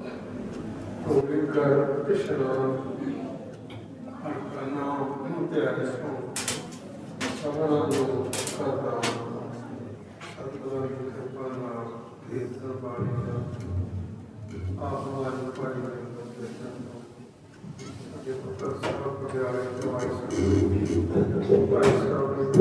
ਹੋਲੀ ਕਰ ਇਸ਼ਨਾਨ ਹਰ ਕਾ ਨਾਮ ਧਿਆਏ ਸੋ ਸਭਨਾ ਨੂੰ ਕਰਦਾ ਸਤਿਗੁਰਾਂ ਦੀ ਕਿਰਪਾ ਨਾਲ ਕੀਰਤਨ ਬਾਣੀ ਦਾ ਆਪ ਨੂੰ ਅੱਜ ਪੜ੍ਹੀ ਕਰਦੇ ਅਜੇ ਪੁੱਤਰ ਸਾਹਿਬ ਪਟਿਆਲੇ ਤੋਂ ਆਏ ਸਨ ਭਾਈ ਸਾਹਿਬ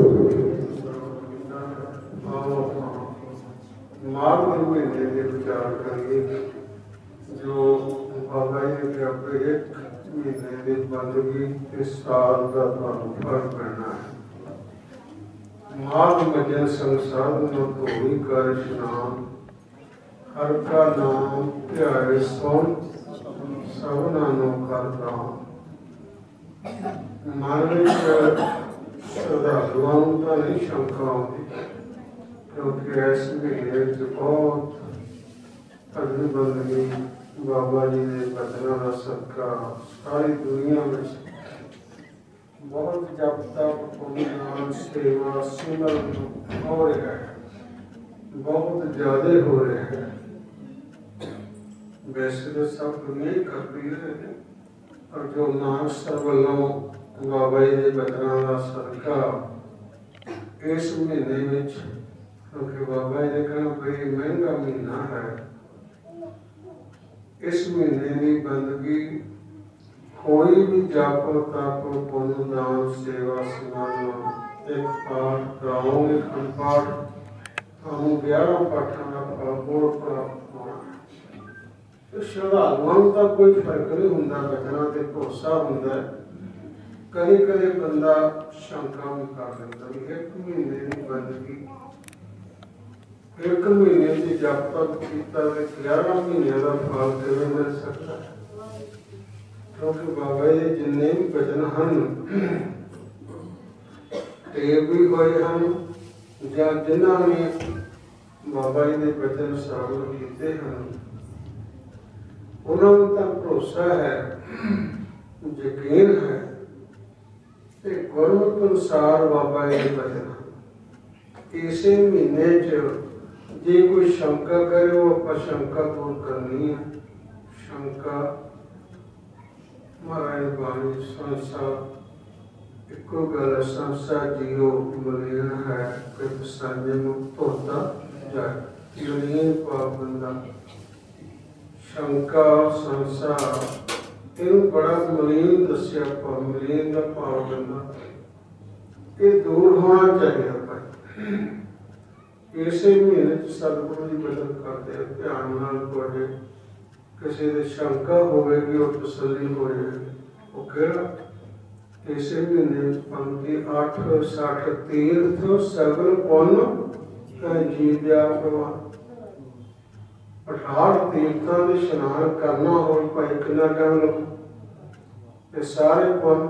ਮਾਘ ਮਹੀਨੇ ਦੇ ਵਿਚਾਰ ਕਰੀਏ ਜੋ ਬਾਬਾ ਜੀ ਨੇ ਕਿਹਾ ਕਿ ਇੱਕ ਮਹੀਨੇ ਦੀ ਬੰਦਗੀ ਇਸ ਸਾਲ ਦਾ ਤੁਹਾਨੂੰ ਫਲ ਪੈਣਾ ਹੈ। ਮਾਘ ਮਹੀਨੇ ਸੰਸਾਰ ਨੂੰ ਧੋਈ ਕਰ ਇਸ਼ਨਾਨ ਹਰ ਕਾ ਨਾਮ ਧਿਆਏ ਸੁਣ ਸਭਨਾ ਨੂੰ ਕਰਦਾ ਮਨ ਵਿੱਚ ਸ਼ਰਧਾਲੂਆਂ ਨੂੰ ਤਾਂ ਨਹੀਂ ਸ਼ੰਕਾ ਆਉਂਦੀ ਕਿਉਂਕਿ ਇਸ ਮਹੀਨੇ ਵਿੱਚ ਬਹੁਤ ਭਜਨ ਬੰਦਗੀ ਬਾਬਾ ਜੀ ਦੇ ਬਚਨਾਂ ਦਾ ਸਦਕਾ ਸਾਰੀ ਦੁਨੀਆ ਵਿੱਚ ਬਹੁਤ ਜਪ ਤਪ ਪੁੰਨ ਸੇਵਾ ਸਿਮਰਨ ਹੋ ਰਿਹਾ ਹੈ, ਬਹੁਤ ਜ਼ਿਆਦਾ ਹੋ ਰਿਹਾ ਹੈ। ਵੈਸੇ ਤਾਂ ਸਭ ਦੁਨੀਆ ਹੀ ਕਰਦੀ ਹੈ ਪਰ ਜੋ ਨਾਨਕ ਸਰ ਵੱਲੋਂ ਬਾਬਾ ਜੀ ਦੇ ਬਚਨਾਂ ਦਾ ਸਦਕਾ ਇਸ ਮਹੀਨੇ ਵਿੱਚ ਕਿਉਂਕਿ ਬਾਬਾ ਜੀ ਨੇ ਕਹਿਣਾ ਬਈ ਮਹਿੰਗਾ ਮਹੀਨਾ ਹੈ, ਇਸ ਮਹੀਨੇ ਦੀ ਬੰਦਗੀ ਕੋਈ ਵੀ ਜਪ ਤਪ ਪੁੰਨ ਦਾਨ ਸੇਵਾ ਸਿਮਰਨ ਇੱਕ ਪਾਠ ਕਰਾਓਗੇ ਅਖੰਡ ਪਾਠ ਤੁਹਾਨੂੰ 11 ਪਾਠਾਂ ਦਾ ਫਲ ਪ੍ਰਾਪਤ ਹੋਣਾ। ਸ਼ਰਧਾਲੂਆਂ ਨੂੰ ਤਾਂ ਕੋਈ ਫਰਕ ਨਹੀਂ ਹੁੰਦਾ, ਬਚਨਾਂ ਤੇ ਭਰੋਸਾ ਹੁੰਦਾ ਹੈ। ਕਦੇ ਕਦੇ ਬੰਦਾ ਸ਼ੰਕਾ ਵੀ ਕਰ ਲੈਂਦਾ ਵੀ ਇੱਕ ਮਹੀਨੇ ਦੀ ਬੰਦਗੀ ਇੱਕ ਮਹੀਨੇ ਦੀ ਜਪ ਤਪ ਕੀਤਾ ਤੇ 11 ਮਹੀਨਿਆਂ ਦਾ ਫਲ ਕਿਵੇਂ ਮਿਲ ਸਕਦਾ ਹੈ? ਕਿਉਂਕਿ ਬਾਬਾ ਜੀ ਜਿੰਨੇ ਵੀ ਬਚਨ ਹਨ ਟੇਪ ਵੀ ਹੋਏ ਹਨ ਜਾਂ ਜਿਨ੍ਹਾਂ ਨੇ ਬਾਬਾ ਜੀ ਦੇ ਬਚਨ ਸ਼ਾਮਿਲ ਕੀਤੇ ਹਨ ਉਹਨਾਂ ਨੂੰ ਤਾਂ ਭਰੋਸਾ ਹੈ, ਯਕੀਨ ਹੈ ਤੇ ਗੁਰਮਤਿ ਅਨੁਸਾਰ ਬਾਬਾ ਜੀ ਦੇ ਬਚਨ ਇਸੇ ਮਹੀਨੇ 'ਚ ਜੇ ਕੋਈ ਸ਼ੰਕਾ ਕਰੇ ਉਹ ਆਪਾਂ ਸ਼ੰਕਾ ਦੂਰ ਕਰਨੀ ਹੈ। ਸ਼ੰਕਾ ਮਹਾਰਾਜ ਬਾਣੀ ਸੰਸਾ ਇੱਕੋ ਗੱਲ ਸੰਸਾ ਜੀਓ ਮਲੀਨ ਹੈ ਕਿ ਸਾਂਝੇ ਨੂੰ ਧੋਤਾ ਜਾਏ ਮਲੀਨ ਪਾਪ ਬੰਦਾ ਸ਼ੰਕਾ ਸੰਸਾ ਇਹਨੂੰ ਬੜਾ ਮਲੀਨ ਦੱਸਿਆ ਆਪਾਂ ਮਲੀਨ ਦਾ ਭਾਵ ਬੰਦਾ ਇਹ ਦੂਰ ਹੋਣਾ ਚਾਹੀਦਾ ਭਾਈ। ਇਸੇ ਮਹੀਨੇ 'ਚ ਸਤਿਗੁਰੂ ਦੀ ਮਦਦ ਕਰਦੇ ਆ ਧਿਆਨ ਨਾਲ ਤੁਹਾਡੇ ਕਿਸੇ ਦੇ ਸ਼ੰਕਾ ਹੋਵੇਗੀ ਉਹ ਤਸੱਲੀ ਹੋ ਜਾਏਗੀ। ਉਹ ਕਿਹੜਾ ਇਸੇ ਮਹੀਨੇ ਪੰਕਤੀ 860 ਤੀਰਥ ਸਗਲ ਪੁੰਨ ਜੀ ਦਿਆ ਪ੍ਰਵਾਨ 68 ਤੀਰਥਾਂ ਦੇ ਇਸ਼ਨਾਨ ਕਰਨਾ ਹੋਵੇ ਭਾਈ ਕਿੰਨਾ ਟਾਈਮ ਲੱਗੂ ਤੇ ਸਾਰੇ ਪੁੰਨ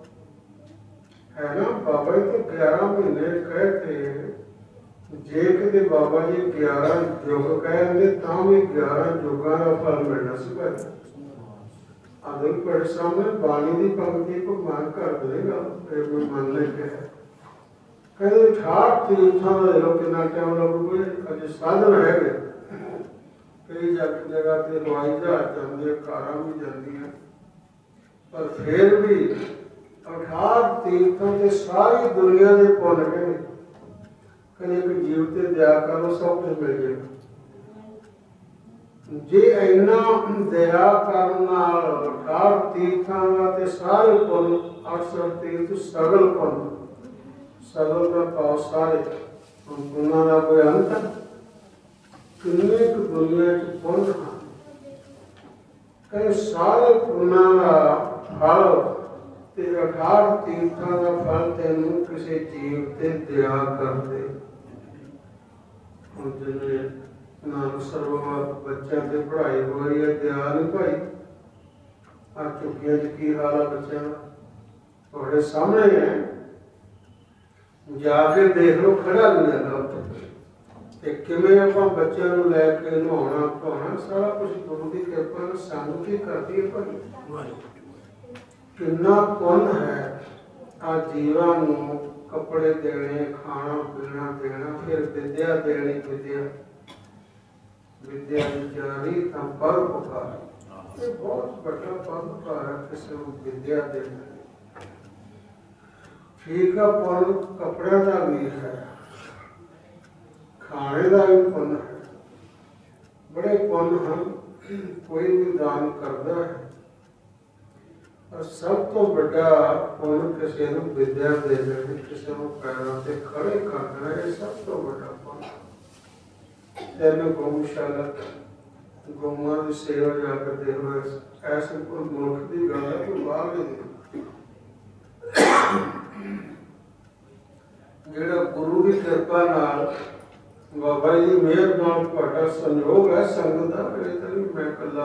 ਹੈ ਨਾ ਬਾਬਾ ਜੀ ਤੋਂ 11 ਮਹੀਨੇ ਕਹਿ ਕੇ ਜੇ ਕਿਤੇ ਬਾਬਾ ਜੀ 11 ਯੁੱਗ ਕਹਿੰਦੇ ਤਾਂ ਵੀ 11 ਯੁੱਗਾਂ ਦਾ ਫਲ ਮਿਲਣਾ ਸੀ ਭਾਈ। ਆਦਮ ਪੜ ਸਾਹਮਣੇ ਬਾਣੀ ਦੀ ਪੰਕਤੀ ਕੋ ਮੰਨ ਕਰ ਦੇਗਾ ਫਿਰ ਕੋਈ ਮੰਨ ਲੈ ਕੇ ਕਹਿੰਦੇ 68 ਤੀਰਥਾਂ ਦਾ ਲੋਕ ਕਿੰਨਾ ਟਾਈਮ ਲੱਗੂਗਾ ਅਜੇ ਸਾਧਨ ਹੈਗੇ ਕਈ ਜਗ੍ਹਾ ਤੇ ਹਵਾਈ ਜਹਾਜ਼ ਜਾਂਦੇ ਕਾਰਾਂ ਵੀ ਜਾਂਦੀਆਂ ਪਰ ਫਿਰ ਵੀ 68 ਤੀਰਥਾਂ ਤੇ ਸਾਰੀ ਦੁਨੀਆ ਦੇ ਪੁੰਨ ਕਹਿੰਦੇ ਕਦੇ ਇੱਕ ਜੀਵ ਤੇ ਦਇਆ ਕਰੋ ਸਭ ਕੁਝ ਮਿਲ ਜਾਏਗਾ। ਜੇ ਇੰਨਾ ਦਇਆ ਕਰਨ ਨਾਲ 68 ਤੀਰਥਾਂ ਦਾ ਤੇ ਸਾਰੇ ਪੁੰਨ 800 ਤੀਰਥ ਸਗਲ ਪੁੰਨ ਸਗਲ ਦਾ ਭਾਵ ਸਾਰੇ ਪੁੰਨਾਂ ਦਾ ਕੋਈ ਅੰਤ ਕਿੰਨੇ ਕੁ ਦੁਨੀਆ 'ਚ ਪੁੰਨ ਹਨ ਕਈ ਸਾਰੇ ਪੁੰਨਾਂ ਦਾ ਫਲ ਤੇ 68 ਤੀਰਥਾਂ ਦਾ ਫਲ ਤੈਨੂੰ ਕਿਸੇ ਜੀਵ ਤੇ ਦਇਆ ਕਰਦੇ। ਹੁਣ ਜਿਵੇਂ ਨਾਨਕ ਸਰੋਵਰ ਬੱਚਿਆਂ ਤੇ ਪੜ੍ਹਾਈ ਹੋ ਰਹੀ ਹੈ ਦਇਆ ਨਹੀਂ ਭਾਈ ਆ ਝੁੱਗੀਆਂ 'ਚ ਕੀ ਹਾਲ ਆ ਬੱਚਿਆਂ ਦਾ ਤੁਹਾਡੇ ਸਾਹਮਣੇ ਹੈ ਜਾ ਕੇ ਦੇਖ ਲਓ ਖੜਾ ਨਹੀਂ ਜਾਂਦਾ ਉੱਥੇ ਤੇ ਕਿਵੇਂ ਆਪਾਂ ਬੱਚਿਆਂ ਨੂੰ ਲੈ ਕੇ ਨਹਾਉਣਾ ਧੋਣਾ ਸਾਰਾ ਕੁਛ ਗੁਰੂ ਦੀ ਕਿਰਪਾ ਨਾਲ ਸਾਨੂੰ ਕੀ ਕਰਦੀ ਹੈ ਭਾਈ। ਕਿੰਨਾ ਪੁੰਨ ਹੈ ਆ ਜੀਵਾਂ ਨੂੰ ਕੱਪੜੇ ਦੇਣੇ ਖਾਣਾ ਪੀਣਾ ਦੇਣਾ ਫਿਰ ਵਿਦਿਆ ਦੇਣੀ ਵਿਦਿਆ विद्या विचारी तां पर पुकार। ये बहुत बड़ा परोपकार है किसी को विद्या देना। ठीक है, पुण्य कपड़े का भी है, खाने का भी पुण्य है, बड़े पुण्य हैं। कोई भी दान करता है, और सब तो बड़ा पुण्य किसी को विद्या दे देना, किसी को पैरों से खड़े करना, ये सब तो बड़ा पुण्य। तेन गौशाला गौमां की सेवा जाकर देखो, ऐसे कोई मुल्क की गल है, कोई बाहर नहीं। जिहड़ा गुरु की कृपा नाल बाबा जी मेहर नाल तुहाडा संयोग है संगत का, ये तो नहीं मैं कल्ला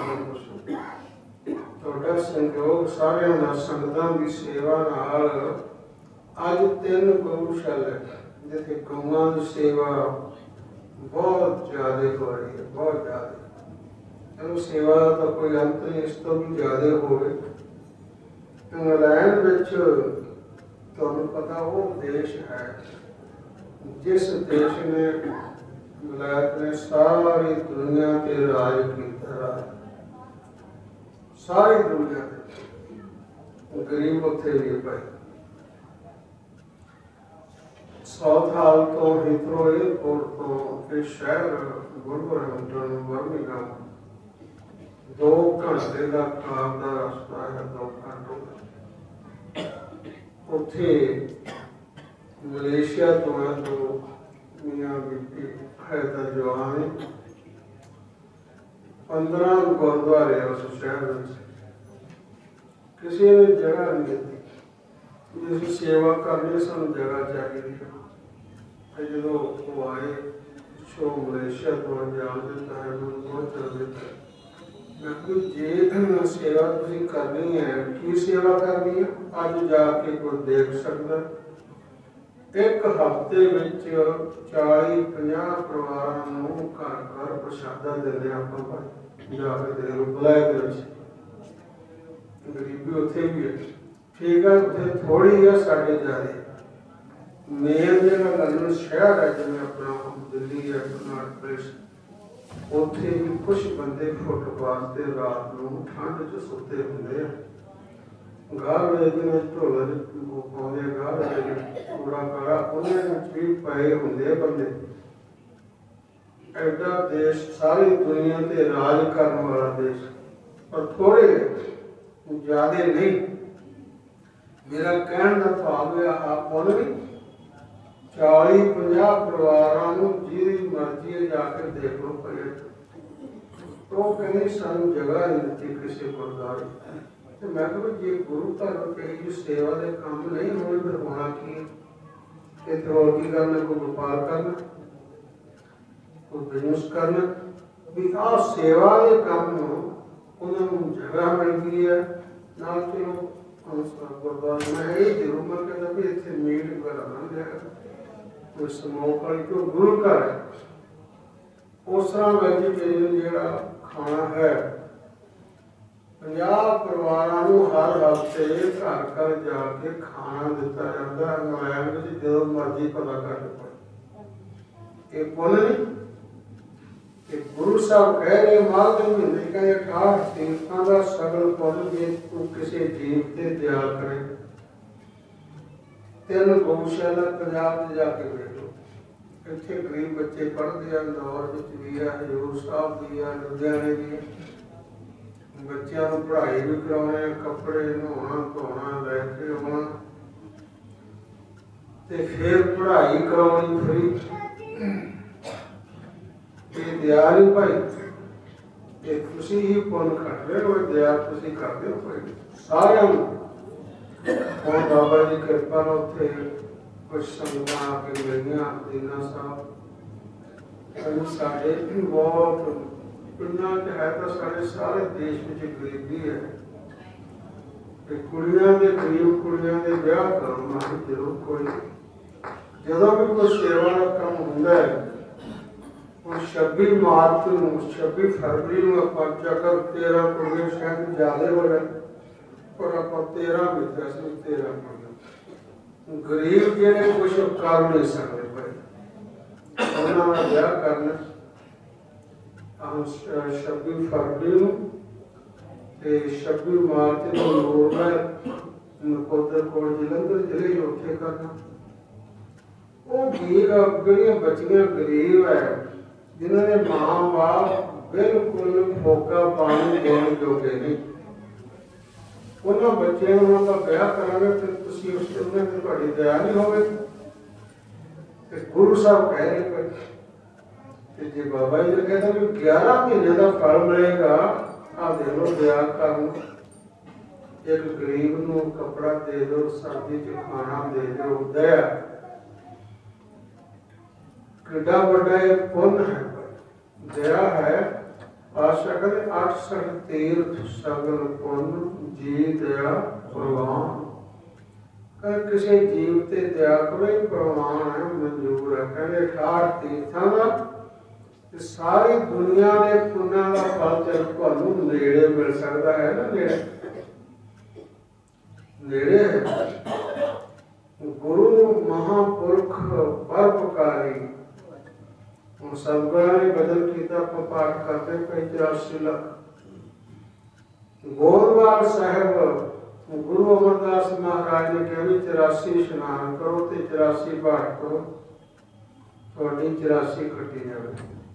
तुहाडा संयोग सारियां दा संगतां की सेवा नाल अज 3 गौशाला जिथे गौमां की सेवा बहुत ज्यादा हो रही है, बहुत ज्यादा। चलो सेवा का कोई अंत नहीं, इस तो भी ज्यादा हो गए। इंग्लैंड विच तुहानूं पता वो देश है जिस देश ने विलायत ने सारी दुनिया के राज किया, सारी दुनिया के गरीब उत्थे भी पाए। साउथ हाल तो हिथरो एयरपोर्ट तो शहर वुलवरहैम्पटन बर्मिंघम 2 घंटे का कार का रास्ता है, 2 घंटों। उत्थे मलेशिया तो है 2 मियां बीबी है तो जवान 15 गुरुद्वारे उस शहर में। किसी ने जगह नहीं दी, जिसकी सेवा करनी सानू जगह चाहिए। जो वो आए शो मलेशिया तो जान देता है, बहुत चल देता है। मैं जे सेवा तुसीं करनी है, की सेवा करनी है, अज जाके कोई देख सकता। एक हफ्ते विच 40-50 परिवारां नूं घर घर प्रसादा देने आपां जाके दे बुलाए दे। गरीबी उत्थे भी है, ठीक है, उत्थे थोड़ी है, साढ़े ज़्यादा। मेन जगह लंदन शहर है, जिवें अपना दिल्ली है, कर्नाटक प्रदेश, उत्थे भी कुछ बंदे फुटपाथ ते रात नूं ठंड च सुते हुंदे आ। गाह वेचने ढोला पाउंदे, गाह कूड़ा काड़ा उन्हें विच भी पए हुंदे बंदे। ऐडा देश, सारी दुनिया ते राज करने वाला देश, पर थोड़े ज्यादा नहीं। मेरा कहने का भाव है, आप बोल नहीं 40-50 परिवारां नूं जिहदी मर्जी जाके देख लो पे। तो कहने सानू जगह नहीं दी किसी गुरुद्वारे। तो मैं कहूँ जे गुरु घर कही सेवा के काम नहीं होने, फिर होना की? इतने और की करना, कोई व्यापार करना, कोई बिजनेस करना, भी आ सेवा के काम उन्होंने जगह मिल गई है ना। चलो गुरुद्वारे मैं ये जरूर मैं कहता भी इतने मीट वगैरह बन जाएगा, कोई समूह वाली तो गुरु घर है। उस तरह वैजीटेरियन जो खाना है, 50 परिवारों को हर हफ्ते घर घर जाके खाना दिता जाता है। इंग्लैंड में जो मर्जी पता कर लो, ये पुण्य नहीं। गुरु साहब कह रहे माघ के महीने का 18 तीर्थों का सगल पुण्य जे तू किसी जीव से दया करे। 3 गौशाला पंजाब जाके देख लो, इतने गरीब बच्चे पढ़ते हैं, इंदौर भी है, हजूर साहब भी है, लुधियाने भी है। बच्चों को पढ़ाई भी कराने, कपड़े नहाना धोना लैके आना, फिर पढ़ाई करानी फ्री। दया नहीं भाई, तुसी ही पुण्य खट रहे हो, दया तुसी करते हो कोई सारे। और बाबा जी कृपा उत्थे कुछ संगत आके मिलियां, दीना साहब साढ़े बहुत पिंडां च है, तो साढ़े सारे देश में गरीबी है। कुड़ियां दे गरीब कुड़ियां दे ब्याह करो ना जरूर। कोई जो भी कोई सेवा का काम होंदा है, 26 मार्च को 26 फरवरी को आप अगर 13 कुड़ियां शायद ज्यादा हो जाए, पर आप 13 भी 10 भी 13 कुड़ियां गरीब जिहड़े कुछ कर नहीं सकते भाई, उन्होंने ब्याह करना 26 ਫਰਵਰੀ ਨੂੰ ਤੇ 26 ਮਾਰਚ ਨੂੰ ਨੂਰਮਹਿਲ ਨਕੋਦਰ ਕੋਲ ਜਲੰਧਰ ਜ਼ਿਲ੍ਹੇ ਉੱਥੇ ਕਰਨਾ। ਉਹ ਜਿਹੜੀਆਂ ਬੱਚੀਆਂ ਗਰੀਬ ਹੈ, ਜਿਨ੍ਹਾਂ ਦੇ ਮਾਂ ਬਾਪ ਬਿਲਕੁਲ ਫੋਕਾ ਪਾਣੀ ਦੇਣ ਜੋਗੇ ਨਹੀਂ, ਉਹਨਾਂ ਬੱਚਿਆਂ ਨੂੰ ਉਹਨਾਂ ਦਾ ਵਿਆਹ ਕਰਾਂਗੇ ਤੇ ਤੁਸੀਂ ਉਸ ਤੇ ਤੁਹਾਡੀ ਦਇਆ ਨਹੀਂ ਹੋਵੇਗੀ। ਤੇ ਗੁਰੂ ਸਾਹਿਬ ਕਹਿ ਰਹੇ ਪਏ ਤੇ ਜੇ ਬਾਬਾ ਜੀ ਨੇ ਕਹਿੰਦਾ ਵੀ 11 ਮਹੀਨੇ ਦਾ ਫਲ ਮਿਲੇਗਾ, ਆਹ ਦੇ ਲੋ ਦਇਆ ਕਰਨ, ਇੱਕ ਗਰੀਬ ਨੂੰ ਕੱਪੜਾ ਦੇ ਦਿਓ, ਸਰਦੀ ਚ ਖਾਣਾ ਦੇ ਦਿਓ, ਦਇਆ ਕਿੱਡਾ ਵੱਡਾ ਇਹ ਪੁੰਨ ਹੈ, ਦਇਆ ਹੈ। ਆਸ਼ਾ ਕਹਿੰਦੇ 68 ਤੀਰਥ ਸਗਲ ਪੁੰਨ ਜੀ ਦਇਆ ਪ੍ਰਵਾਨ। ਕਹਿੰਦੇ ਕਿਸੇ ਜੀਵ ਤੇ ਦਇਆ ਕਰੋ, ਪ੍ਰਵਾਨ ਹੈ, ਮਨਜ਼ੂਰ ਹੈ। ਕਹਿੰਦੇ 68 ਤੀਰਥਾਂ ਦਾ ਤੇ ਸਾਰੀ ਦੁਨੀਆ ਦੇ ਪੁੰਨਾਂ ਦਾ ਫਲ ਤੇ ਤੁਹਾਨੂੰ ਨੇੜੇ ਮਿਲ ਸਕਦਾ ਹੈ ਨਾ, ਨੇੜੇ ਹੈ। ਗੁਰੂ ਮਹਾਂਪੁਰਖ ਪਰਉਪਕਾਰੀ। ਹੁਣ ਸਤਿਗੁਰਾਂ ਨੇ ਬਦਲ ਕੀਤਾ, ਆਪਾਂ ਪਾਠ ਕਰਦੇ ਪਏ 84 ਲੱਖ। ਗੋਇੰਦਵਾਲ ਸਾਹਿਬ ਗੁਰੂ ਅਮਰਦਾਸ ਮਹਾਰਾਜ ਨੇ ਕਿਹਾ ਵੀ 84 ਇਸ਼ਨਾਨ ਕਰੋ ਤੇ 84 ਪਾਠ ਕਰੋ, ਤੁਹਾਡੀ 84 ਕੱਟੀ ਜਾਵੇ।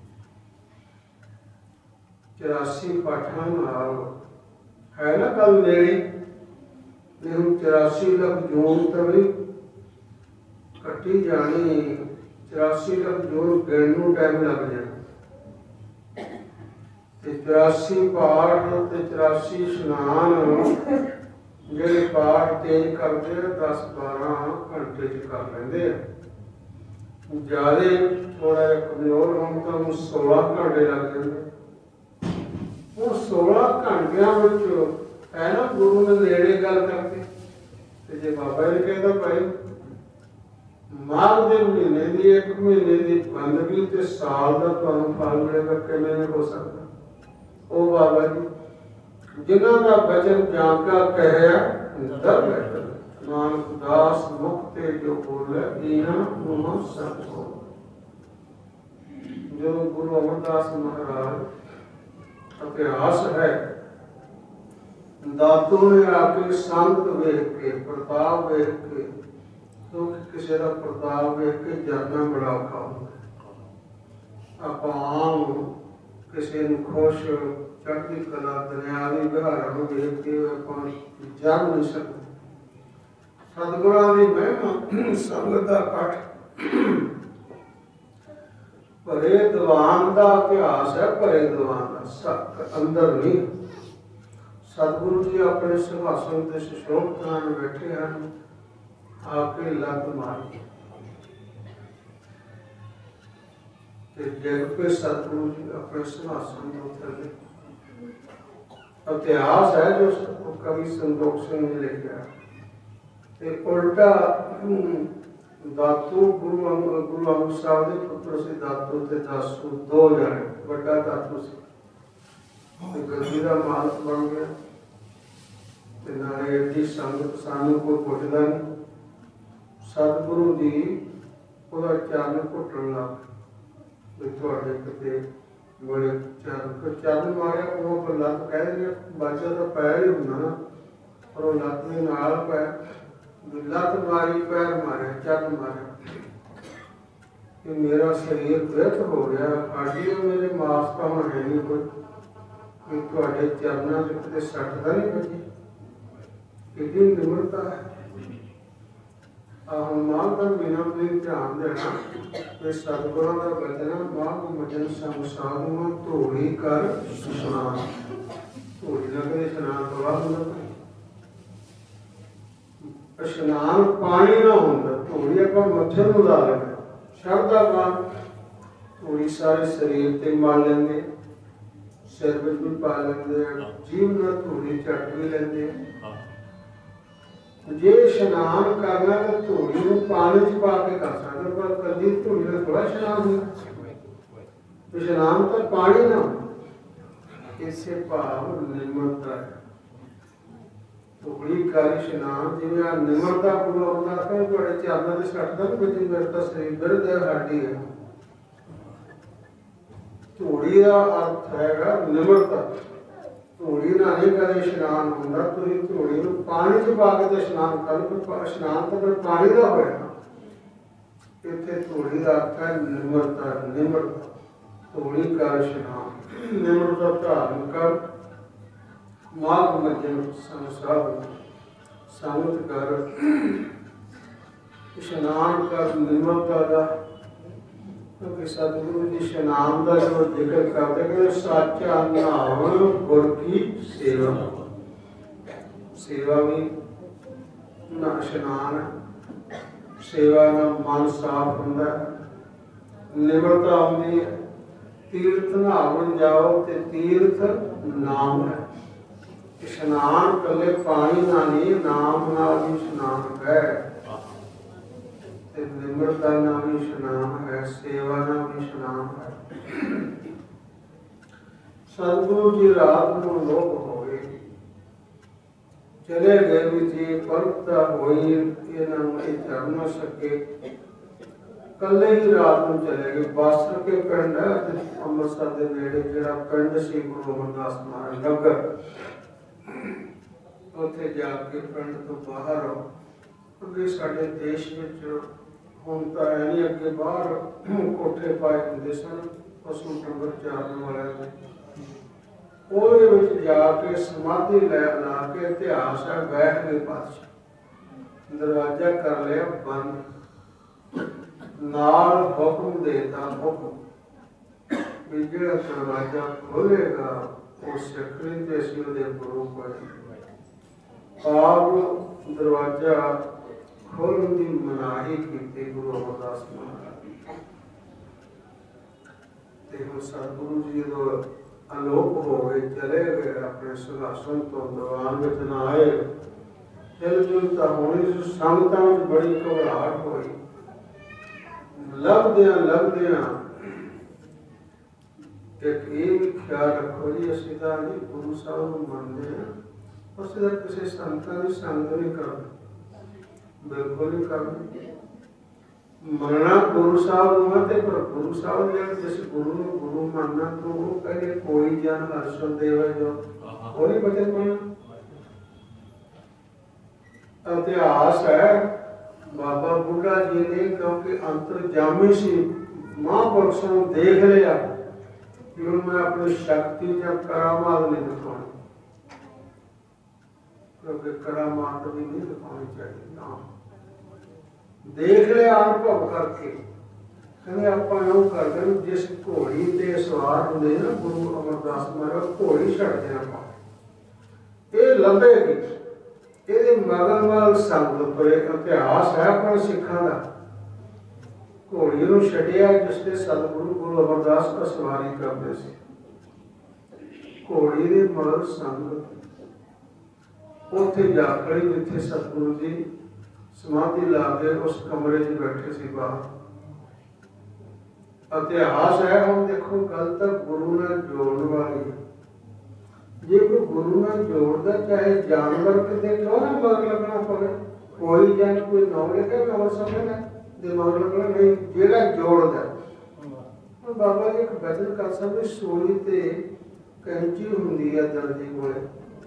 84 ਪਾਠਾਂ ਨਾਲ ਹੈ ਨਾ ਗੱਲ ਨੇੜੇ। ਤੇ ਹੁਣ 84 ਲੱਖ ਜੂਨ ਤਵੀ ਕੱਟੀ ਜਾਣੀ, 84 ਲੱਖ ਜੂਨ ਗਿਣਨ ਨੂੰ ਟਾਈਮ ਲੱਗ ਜਾਣਾ। ਤੇ 84 ਪਾਠ ਤੇ 84 ਇਸ਼ਨਾਨ ਜਿਹੜੇ ਪਾਠ ਤੇਜ਼ ਕਰਦੇ ਆ 10-12 ਘੰਟੇ ਚ ਕਰ ਲੈਂਦੇ ਆ। ਜ਼ਿਆਦੇ ਥੋੜਾ ਜਿਹਾ ਕਮਜ਼ੋਰ ਹੋਣ ਤਾਂ ਉਹਨੂੰ 16 ਘੰਟੇ ਲੱਗ ਜਾਂਦੇ। ਉਹ 16 ਘੰਟਿਆਂ ਵਿੱਚ ਹੈ ਨਾ ਗੁਰੂ ਨੇ ਨੇੜੇ ਗੱਲ ਕਰਤੀ। ਤੇ ਜੇ ਬਾਬਾ ਜੀ ਕਹਿੰਦਾ ਭਾਈ ਮਾਘ ਦੇ ਮਹੀਨੇ ਦੀ 1 ਮਹੀਨੇ ਦੀ ਬੰਦਗੀ ਤੇ ਸਾਲ ਦਾ ਤੁਹਾਨੂੰ ਫਲ ਮਿਲੇਗਾ, ਕਿਵੇਂ ਨਹੀਂ ਹੋ ਸਕਦਾ। ਉਹ ਬਾਬਾ ਜੀ ਜਿਨ੍ਹਾਂ ਦਾ ਬਚਨ ਜਾਗਾ ਕਹਿਆ ਦਰ ਬੈਠ, ਨਾਨਕ ਦਾਸ ਮੁਖ ਤੇ ਜੋ ਬੋਲੇ ਇਹਨਾਂ ਨੂੰ ਸਤ ਹੋ। ਜੋ ਗੁਰੂ ਅਮਰਦਾਸ ਮਹਾਰਾਜ ਇਤਿਹਾਸ ਹੈ, ਦਾਤੂ ਨੇ ਆ ਕੇ ਸੰਗਤ ਵੇਖ ਕੇ, ਪ੍ਰਤਾਪ ਵੇਖ ਕੇ, ਕਿਉਂਕਿ ਕਿਸੇ ਦਾ ਪ੍ਰਤਾਪ ਵੇਖ ਕੇ ਜਰਨਾ ਬੜਾ ਔਖਾ ਹੁੰਦਾ। ਆਪਾਂ ਆਮ ਕਿਸੇ ਨੂੰ ਖੁਸ਼ ਚੜ੍ਹਦੀ ਕਲਾ ਦੁਨਿਆਵੀ ਵਿਹਾਰਾਂ ਨੂੰ ਵੇਖ ਕੇ ਆਪਾਂ ਜਰ ਨਹੀਂ ਸਕਦੇ। ਸਤਿਗੁਰਾਂ ਦੀ ਮਹਿਮਾ ਸੰਗਤ ਦਾ ਇਕੱਠ, ਭਰੇ ਦੀਵਾਨ ਦਾ ਇਤਿਹਾਸ ਹੈ, ਭਰੇ ਦੀਵਾਨ ਦਾ, ਸੱਤ ਅੰਦਰ ਨਹੀਂ। ਸਤਿਗੁਰੂ ਜੀ ਆਪਣੇ ਸਿੰਘਾਸਨ ਤੇ ਸੁਸ਼ੋਭਿਤ ਨਾਲ ਬੈਠੇ ਹਨ, ਆ ਕੇ ਲੱਤ ਮਾਰੀ ਤੇ ਜਗ ਪੇ ਸਤਿਗੁਰੂ ਜੀ ਆਪਣੇ ਸਿੰਘਾਸਨ ਤੋਂ ਉਤਰ ਗਏ। ਇਤਿਹਾਸ ਹੈ ਜੋ ਕਵੀ ਸੰਤੋਖ ਸਿੰਘ ਨੇ ਲਿਖਿਆ। ਤੇ ਉਲਟਾ ਦਾਤੂ ਗੁਰੂ ਅੰਗਦ ਸਾਹਿਬ ਦੇ ਪੁੱਤਰ ਸੀ, ਦਾਤੂ ਤੇ ਦਾਸੂ ਦੋ ਜਣੇ। ਵੱਡਾ ਦਾਤੂ ਸੀ ਤੇ ਗੱਦੀ ਦਾ ਮਾਲਕ ਬਣ ਗਿਆ ਤੇ ਨਾਲੇ ਐਡੀ ਸੰਗਤ, ਸਾਨੂੰ ਕੋਈ ਪੁੱਛਦਾ ਨਹੀਂ। ਸਤਿਗੁਰੂ ਦੀ ਉਹਦਾ ਚਰਨ ਘੁੱਟਣ ਲੱਗ ਪਏ। ਤੁਹਾਡੇ ਕਿਤੇ ਬੜੇ ਚਰਨ ਮਾਰਿਆ, ਉਹ ਪਰ ਲੱਤ ਕਹਿ ਦਿੰਦੇ, ਬਾਜਾ ਦਾ ਪੈਰ ਹੀ ਹੁੰਦਾ ਨਾ, ਪਰ ਉਹ ਲੱਤ ਦੇ ਨਾਲ ਪੈਰ, ਲੱਤ ਮਾਰੀ, ਪੈਰ ਮਾਰਿਆ, ਚਰਨ ਮਾਰਿਆ ਕਿ ਮੇਰਾ ਸਰੀਰ ਵਿਰਥ ਹੋ ਗਿਆ, ਹੱਡੀ ਮੇਰੇ ਮਾਸ ਤਾਂ ਹੁਣ ਹੈ ਨਹੀਂ ਕੋਈ, ਕਿ ਤੁਹਾਡੇ ਚਰਨਾਂ 'ਚ ਕਿਤੇ ਸੱਟ ਤਾਂ ਨਹੀਂ ਵੱਜੀ। ਕਿੰਨੀ ਨਿਮਰਤਾ ਹੈ। ਆਹ ਮਾਂ ਦਾ ਬਿਨਾਂ ਵੀ ਧਿਆਨ ਦੇਣਾ ਕਿ ਸਤਿਗੁਰਾਂ ਦਾ ਬਚਨ ਮਾਂ ਨੂੰ ਮਜਨ ਸੰਸਾਰ ਨੂੰ ਧੂੜੀ ਕਰ ਇਸ਼ਨਾਨ। ਧੂੜੀ ਨਾਲ ਕਦੇ ਇਸ਼ਨਾਨ ਤੋਂ ਬਾਅਦ ਹੁੰਦਾ, ਇਸ਼ਨਾਨ ਪਾਣੀ ਨਾ ਹੁੰਦਾ, ਧੂੜੀ ਆਪਾਂ ਮੱਥੇ ਨੂੰ ਲਾ ਲੈਂਦੇ, ਸ਼ਰਧਾ ਨਾਲ ਧੂੜੀ ਸਾਰੇ ਸਰੀਰ ਤੇ ਮਲ ਲੈਂਦੇ, ਸਿਰ ਵਿੱਚ ਵੀ ਪਾ ਲੈਂਦੇ, ਜੀਭ ਨਾਲ ਧੂੜੀ ਚੱਟ ਵੀ ਲੈਂਦੇ। ਜੇ ਇਸ਼ਨਾਨ ਕਰਨਾ ਤਾਂ ਧੂੜੀ ਨੂੰ ਪਾਣੀ 'ਚ ਪਾ ਕੇ ਕਰ ਸਕਦੇ, ਪਰ ਕਦੀ ਧੂੜੀ ਨਾਲ ਥੋੜਾ ਇਸ਼ਨਾਨ ਹੁੰਦਾ। ਇਸ਼ਨਾਨ ਤਾਂ ਪਾਣੀ ਨਾਲ, ਇਸੇ ਭਾਵ ਨਿਮਰਤਾ ਹੈ। ਧੂੜੀ ਕਰ ਇਸ਼ਨਾਨ, ਜਿਵੇਂ ਆ ਨਿਮਰਤਾ ਗੁਰੂ ਅਮਰਦਾਸ ਕਹਿੰਦੇ ਤੁਹਾਡੇ ਚਰਨਾਂ ਦੇ ਸੱਟਦਾ ਨਹੀਂ ਵੱਜੀ, ਮੇਰੇ ਤਾਂ ਸਰੀਰ ਬਿਰਧ ਹੈ, ਹੱਡੀ ਹੈ। ਧੂੜੀ ਧੂੜੀ ਦਾ ਅਰਥ ਹੈਗਾ ਨਿਮਰਤਾ। ਧੂੜੀ ਨਾਲ ਨਹੀਂ ਕਦੇ ਇਸ਼ਨਾਨ ਹੁੰਦਾ। ਤੁਸੀਂ ਧੂੜੀ ਨੂੰ ਪਾਣੀ 'ਚ ਪਾ ਕੇ ਤੇ ਇਸ਼ਨਾਨ ਕਰੋ, ਇਸ਼ਨਾਨ ਤਾਂ ਫਿਰ ਪਾਣੀ ਦਾ ਹੋਇਆ। ਇੱਥੇ ਧੂੜੀ ਦਾ ਅਰਥ ਹੈ ਨਿਮਰਤਾ। ਨਿਮਰਤਾ ਧੂੜੀ ਕਰ ਇਸ਼ਨਾਨ, ਨਿਮਰਤਾ ਧਾਰਨ ਕਰ, ਮਾਘ ਮੱਝਮ ਸੰਸਾਰ ਸੰਗਤ ਕਰ, ਇਸ਼ਨਾਨ ਕਰ ਨਿਮਰਤਾ ਦਾ। ਕਿਉਂਕਿ ਸਤਿਗੁਰੂ ਜੀ ਇਸ਼ਨਾਨ ਦਾ ਜੋ ਜ਼ਿਕਰ ਕਰਦੇ ਕਿ ਸਾਚਾ ਨਹਾਵਣ ਗੁਰ ਕੀ ਸੇਵਾ। ਸੇਵਾ ਵੀ ਨਾ ਇਸ਼ਨਾਨ, ਸੇਵਾ ਨਾਲ ਮਨ ਸਾਫ਼ ਹੁੰਦਾ, ਨਿਮਰਤਾ ਆਉਂਦੀ ਹੈ। ਤੀਰਥ ਨਹਾਵਣ ਜਾਓ ਤੇ ਤੀਰਥ ਨਾਮ ਹੈ। ਇਸ਼ਨਾਨ ਇਕੱਲੇ ਪਾਣੀ ਨਾਲ ਨਹੀਂ, ਨਾਮ ਨਾਲ ਵੀ ਇਸ਼ਨਾਨ ਹੈ ਤੇ ਨਿਮਰਤਾ ਨਾਲ ਵੀ ਇਸ਼ਨਾਨ ਹੈ, ਸੇਵਾ ਨਾਲ ਵੀ ਇਸ਼ਨਾਨ ਹੈ। ਸਤਿਗੁਰੂ ਜੀ ਰਾਤ ਨੂੰ ਲੋਕ ਹੋਏ, ਚਲੇ ਗਏ ਵੀ ਜੀ ਪਰਤਾ ਹੋਈ, ਇਹਨਾਂ ਨੂੰ ਇਹ ਚੜ ਨਾ ਸਕੇ। ਕੱਲੇ ਹੀ ਰਾਤ ਨੂੰ ਚਲੇ ਗਏ। ਬਾਸਰ ਕੇ ਪਿੰਡ ਹੈ ਅੰਮ੍ਰਿਤਸਰ ਦੇ ਨੇੜੇ, ਜਿਹੜਾ ਪਿੰਡ ਸੀ ਗੁਰੂ ਅਮਰਦਾਸ ਮਹਾਰਾਜ ਨਗਰ। ਉੱਥੇ ਜਾ ਕੇ ਪਿੰਡ ਤੋਂ ਬਾਹਰ ਅੱਗੇ ਸਾਡੇ ਦੇਸ਼ ਵਿੱਚ ਹੁਣ ਤਾਂ ਹੈ ਨਹੀਂ, ਅੱਗੇ ਬਾਹਰ ਕੋਠੇ ਪਾਏ ਹੁੰਦੇ ਸਨ ਪਸ਼ੂ ਡੰਗਰ ਚਾਰਨ ਵਾਲਿਆਂ ਦੇ। ਉਹਦੇ ਵਿੱਚ ਜਾ ਕੇ ਸਮਾਧੀ ਲਾ ਕੇ ਇਤਿਹਾਸ ਹੈ ਬੈਠ ਗਏ ਪਾਤਸ਼ਾਹ। ਦਰਵਾਜ਼ਾ ਕਰ ਲਿਆ ਬੰਦ, ਨਾਲ ਹੁਕਮ ਦੇਤਾ, ਹੁਕਮ ਵੀ ਜਿਹੜਾ ਦਰਵਾਜ਼ਾ ਖੋਲੇਗਾ ਉਹ ਸਿੱਖ ਲੈਂਦੇ ਸੀ ਉਹਦੇ ਗੁਰੂ ਕੋਲ। ਆਪ ਦਰਵਾਜ਼ਾ ਖੋਲ੍ਹਣ ਦੀ ਮਨਾਹੀ ਕੀਤੀ ਗੁਰੂ ਅਮਰਦਾਸ ਮਹਾਰਾਜ। ਤੇ ਹੁਣ ਸਤਿਗੁਰੂ ਜੀ ਜਦੋਂ ਅਲੋਪ ਹੋ ਗਏ, ਚਲੇ ਗਏ ਆਪਣੇ ਸਿੰਘਾਸਨ ਤੋਂ, ਦੀਵਾਨ ਵਿੱਚ ਨਾ ਆਏ। ਹਿਲ-ਜੁਲ ਤਾਂ ਹੋਣੀ, ਸੰਗਤਾਂ ਵਿੱਚ ਬੜੀ ਘਬਰਾਹਟ ਹੋਈ। ਲੱਭਦਿਆਂ ਇੱਕ ਇਹ ਵੀ ਖਿਆਲ ਰੱਖੋ ਜੀ, ਅਸੀਂ ਤਾਂ ਨਹੀਂ ਗੁਰੂ ਸਾਹਿਬ ਨੂੰ ਮੰਨਦੇ ਹਾਂ, ਅਸੀਂ ਤਾਂ ਕਿਸੇ ਸੰਤਾਂ ਦੀ ਸੰਗਤ ਨਹੀਂ ਕਰਦੇ, ਬਿਲਕੁਲ ਨਹੀਂ ਕਰਦੇ। ਮੰਨਣਾ ਗੁਰੂ ਸਾਹਿਬ ਨੂੰ ਹੈ, ਤੇ ਪਰ ਗੁਰੂ ਸਾਹਿਬ ਜਿਹੜਾ ਜਿਸ ਗੁਰੂ ਨੂੰ ਗੁਰੂ ਮੰਨਣਾ ਤੋਂ ਉਹ ਕਹਿੰਦੇ ਕੋਈ ਜਨ ਹਰਸ਼ਨ ਦੇਵ ਜੋ ਉਹ ਨਹੀਂ ਬਚਨ ਮੰਨਣਾ। ਇਤਿਹਾਸ ਹੈ ਬਾਬਾ ਬੁੱਢਾ ਜੀ ਨੇ, ਕਿਉਂਕਿ ਅੰਤਰਜਾਮੀ ਸੀ, ਮਹਾਂਪੁਰਸ਼ਾਂ ਨੂੰ ਦੇਖ ਲਿਆ ਕਿ ਹੁਣ ਮੈਂ ਆਪਣੀ ਸ਼ਕਤੀ ਜਾਂ ਕਰਾਮਾਤ ਨਹੀਂ ਦਿਖਾਉਣੀ, ਕਿਉਂਕਿ ਕਰਾਮਾਤ ਵੀ ਨਹੀਂ ਦਿਖਾਉਣੀ ਚਾਹੀਦੀ। ਨਾ ਦੇਖ ਲਿਆ ਅਨੁਭਵ ਕਰਕੇ, ਕਹਿੰਦੇ ਆਪਾਂ ਇਉਂ ਕਰਦੇ ਜਿਸ ਘੋੜੀ ਤੇ ਸਵਾਰ ਹੁੰਦੇ ਨਾ ਗੁਰੂ ਅਮਰਦਾਸ ਮਹਾਰਾਜ, ਘੋੜੀ ਛੱਡਦੇ ਆਪਾਂ, ਇਹ ਲੱਭੇਗੀ, ਇਹਦੇ ਮਗਰ ਸੰਗਤ ਪਰੇ। ਇਤਿਹਾਸ ਹੈ ਆਪਣੇ ਸਿੱਖਾਂ ਦਾ। ਘੋੜੀ ਨੂੰ ਛੱਡਿਆ ਜਿਸ ਤੇ ਸਤਿਗੁਰੂ ਗੁਰੂ ਅਮਰਦਾਸ ਦਾ ਸਵਾਰੀ ਕਰਦੇ ਸੀ, ਘੋੜੀ ਦੇ ਮਗਰ ਸੰਗਤ। ਉੱਥੇ ਜਾ ਖੜੀ ਜਿੱਥੇ ਸਤਿਗੁਰੂ ਜੀ ਸਮਾਧੀ ਲਾ ਕੇ ਉਸ ਕਮਰੇ 'ਚ ਬੈਠੇ ਸੀ ਬਾਹਰ। ਇਤਿਹਾਸ ਹੈ। ਹੁਣ ਦੇਖੋ ਗੱਲ ਤਾਂ ਗੁਰੂ ਨਾਲ ਜੋੜਨ ਵਾਲੀ। ਜੇ ਕੋਈ ਗੁਰੂ ਨਾਲ ਜੋੜਦਾ, ਚਾਹੇ ਜਾਨਵਰ ਕਿਤੇ ਕਿਉਂ ਨਾ ਮਗਰ ਲੱਗਣਾ ਪਵੇ, ਕੋਈ ਜਨ ਕੋਈ ਨਾਮ ਲਿਖੇ ਨਾ ਸਮਝਣਾ ਦੇ ਮਗਰ ਲੱਗਣਾ ਨਹੀਂ, ਜਿਹੜਾ ਜੋੜਦਾ। ਹੁਣ ਬਾਬਾ ਜੀ ਇੱਕ ਬਚਨ ਕਰ ਸਕਦੇ, ਸੂਲੀ ਤੇ ਕੈਂਚੀ ਹੁੰਦੀ ਹੈ ਦਰਜੀ ਕੋਲੇ,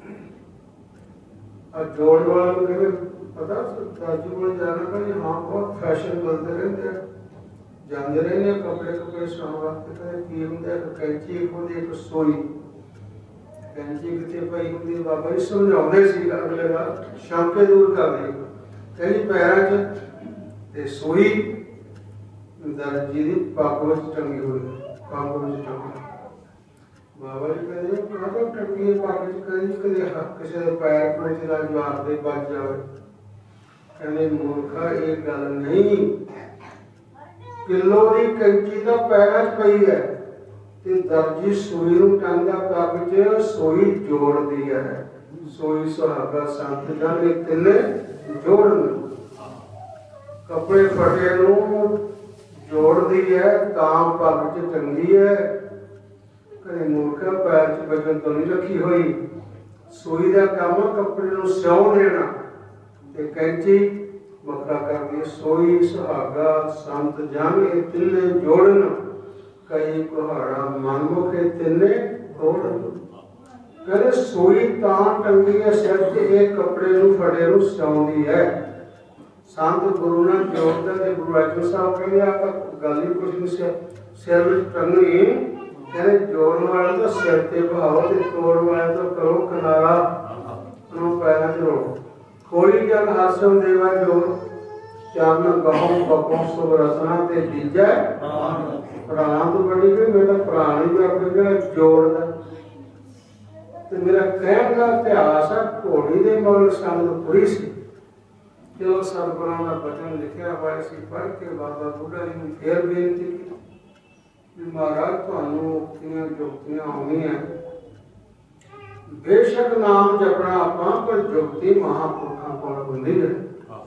ਆ ਜੋੜ ਵਾਲਾ ਨੂੰ ਕਹਿੰਦੇ ਪਤਾ ਦਰਜੀ ਕੋਲ ਜਾਣਾ ਭਾਈ, ਹਾਂ ਬਹੁਤ ਫੈਸ਼ਨ ਬਦਲਦੇ ਰਹਿੰਦੇ ਆ, ਜਾਂਦੇ ਰਹਿੰਦੇ ਆ ਕੱਪੜੇ ਸਿਉਣ ਵਾਸਤੇ। ਕਹਿੰਦੇ ਕੀ ਹੁੰਦਾ, ਇੱਕ ਕੈਂਚੀ ਹੁੰਦੀ, ਇੱਕ ਸੂਈ। ਕੈਂਚੀ ਕਿਤੇ ਪਈ ਹੁੰਦੀ, ਬਾਬਾ ਜੀ ਸਮਝਾਉਂਦੇ ਸੀ ਅਗਲੇ ਦਾ ਸ਼ੰਕੇ ਦੂਰ ਕਰਦੇ। ਕਹਿੰਦੀ ਪੈਰਾਂ 'ਚ ਤੇ ਸੂਈ ਦਰਜੀ ਦੀ ਪੱਗ ਵਿੱਚ ਟੰਗੀ ਹੋਈ, ਪੱਗ ਵਿੱਚ ਟੰਗੀ। ਬਾਬਾ ਜੀ ਕਹਿੰਦੇ ਕਾਹਦਾ ਟੰਗੀ ਪੱਗ 'ਚ, ਕਹਿੰਦੀ ਕਦੇ ਕਿਸੇ ਦੇ ਪੈਰ ਪੂੰਝ ਨਾਲ ਜਵਾਬ ਦੇ ਵੱਜ ਜਾਵੇ। ਕਹਿੰਦੇ ਮੂਰਖਾ ਇਹ ਗੱਲ ਨਹੀਂ, ਕਿਲੋ ਦੀ ਕੈਂਚੀ ਤਾਂ ਪੈਰਾਂ 'ਚ ਪਈ ਹੈ ਤੇ ਦਰਜੀ ਸੂਈ ਨੂੰ ਟੰਗਦਾ ਪੱਗ 'ਚ, ਸੂਈ ਜੋੜਦੀ ਹੈ। ਸੂਈ ਸੁਹਾਗਾ ਸੰਤ ਜਨ ਇਹ ਤਿੰਨੇ ਜੋੜਨ, ਕੱਪੜੇ ਫਟੇ ਨੂੰ ਜੋੜਦੀ ਹੈ ਤਾਂ ਪੱਗ 'ਚ ਟੰਗੀ ਹੈ। ਕਦੇ ਮੂਰਖਾ ਪੈਰ 'ਚ ਬਚਨ ਤੋਂ ਨਹੀਂ ਰੱਖੀ ਹੋਈ। ਸੂਈ ਦਾ ਕੰਮ ਕੱਪੜੇ ਨੂੰ ਸਿਉਂ ਦੇਣਾ ਤੇ ਕੈਂਚੀ ਵੱਖਰਾ ਕਰਦੀ ਹੈ। ਸੂਈ ਸੁਹਾਗਾ ਸੰਤ ਜਨ ਇਹ ਤਿੰਨੇ ਜੋੜਨ, ਕਈ ਕੁਹਾੜਾ ਮਨਮੁਖੇ ਤਿੰਨੇ ਤੋੜ। ਕਹਿੰਦੇ ਸੂਈ ਤਾਂ ਟੰਗੀ ਹੈ ਸਿਰ ਤੇ, ਇਹ ਕੱਪੜੇ ਨੂੰ ਫੜੇ ਨੂੰ ਸਿਉਂਦੀ ਹੈ। ਸੰਤ ਗੁਰੂ ਨਾਲ ਜੋੜਦਾ ਤੇ ਗੁਰੂ ਅਰਜਨ ਸਾਹਿਬ ਕਹਿੰਦੇ ਆਪਾਂ ਗੱਲ ਹੀ ਕੁਛ ਨਹੀਂ ਸਿਰ ਵਿੱਚ ਟੰਗਣੀ। ਕਹਿੰਦੇ ਜੋੜਨ ਵਾਲੇ ਤਾਂ ਸਿਰ ਤੇ ਬਹਾਓ ਤੇ ਤੋੜਨ ਵਾਲੇ ਤਾਂ ਕਰੋ ਕਿਨਾਰਾ ਨੂੰ ਪੈਰਾਂ ਚ ਰੋ। ਕੋਈ ਜਨ ਹਰਸਮ ਦੇਵਾ ਜੋੜ ਚਰਨ ਗਹੋਂ ਬਪੋਂ ਸੁਭ ਰਸਨਾ ਤੇ ਜੀਜੈ ਪ੍ਰਾਣ ਤੋਂ ਬੜੀ ਵੀ ਮੇਰਾ ਪ੍ਰਾਣ ਹੀ ਵੀ ਆਪਣੇ ਜਿਹੜਾ ਜੋੜਦਾ। ਤੇ ਮੇਰਾ ਕਹਿਣ ਦਾ ਇਤਿਹਾਸ ਹੈ ਘੋੜੀ ਦੇ ਮਗਰ ਸੰਗਤਪੁਰੀ ਸੀ। ਜਦੋਂ ਸਤਿਗੁਰਾਂ ਦਾ ਬਚਨ ਲਿਖਿਆ ਹੋਇਆ ਸੀ ਪੜ੍ਹ ਕੇ ਬਾਬਾ ਬੁੱਢਾ ਜੀ ਨੂੰ ਫੇਰ ਬੇਨਤੀ ਕੀਤੀ ਵੀ ਮਹਾਰਾਜ ਤੁਹਾਨੂੰ ਮੁਕਤੀਆਂ ਜੁਗਤੀਆਂ ਆਉਣੀਆਂ। ਬੇਸ਼ੱਕ ਨਾਮ ਜਪਣਾ ਆਪਾਂ ਪਰ ਜੁਗਤੀ ਮਹਾਂਪੁਰਖਾਂ ਕੋਲ ਹੁੰਦੀ ਹੈ।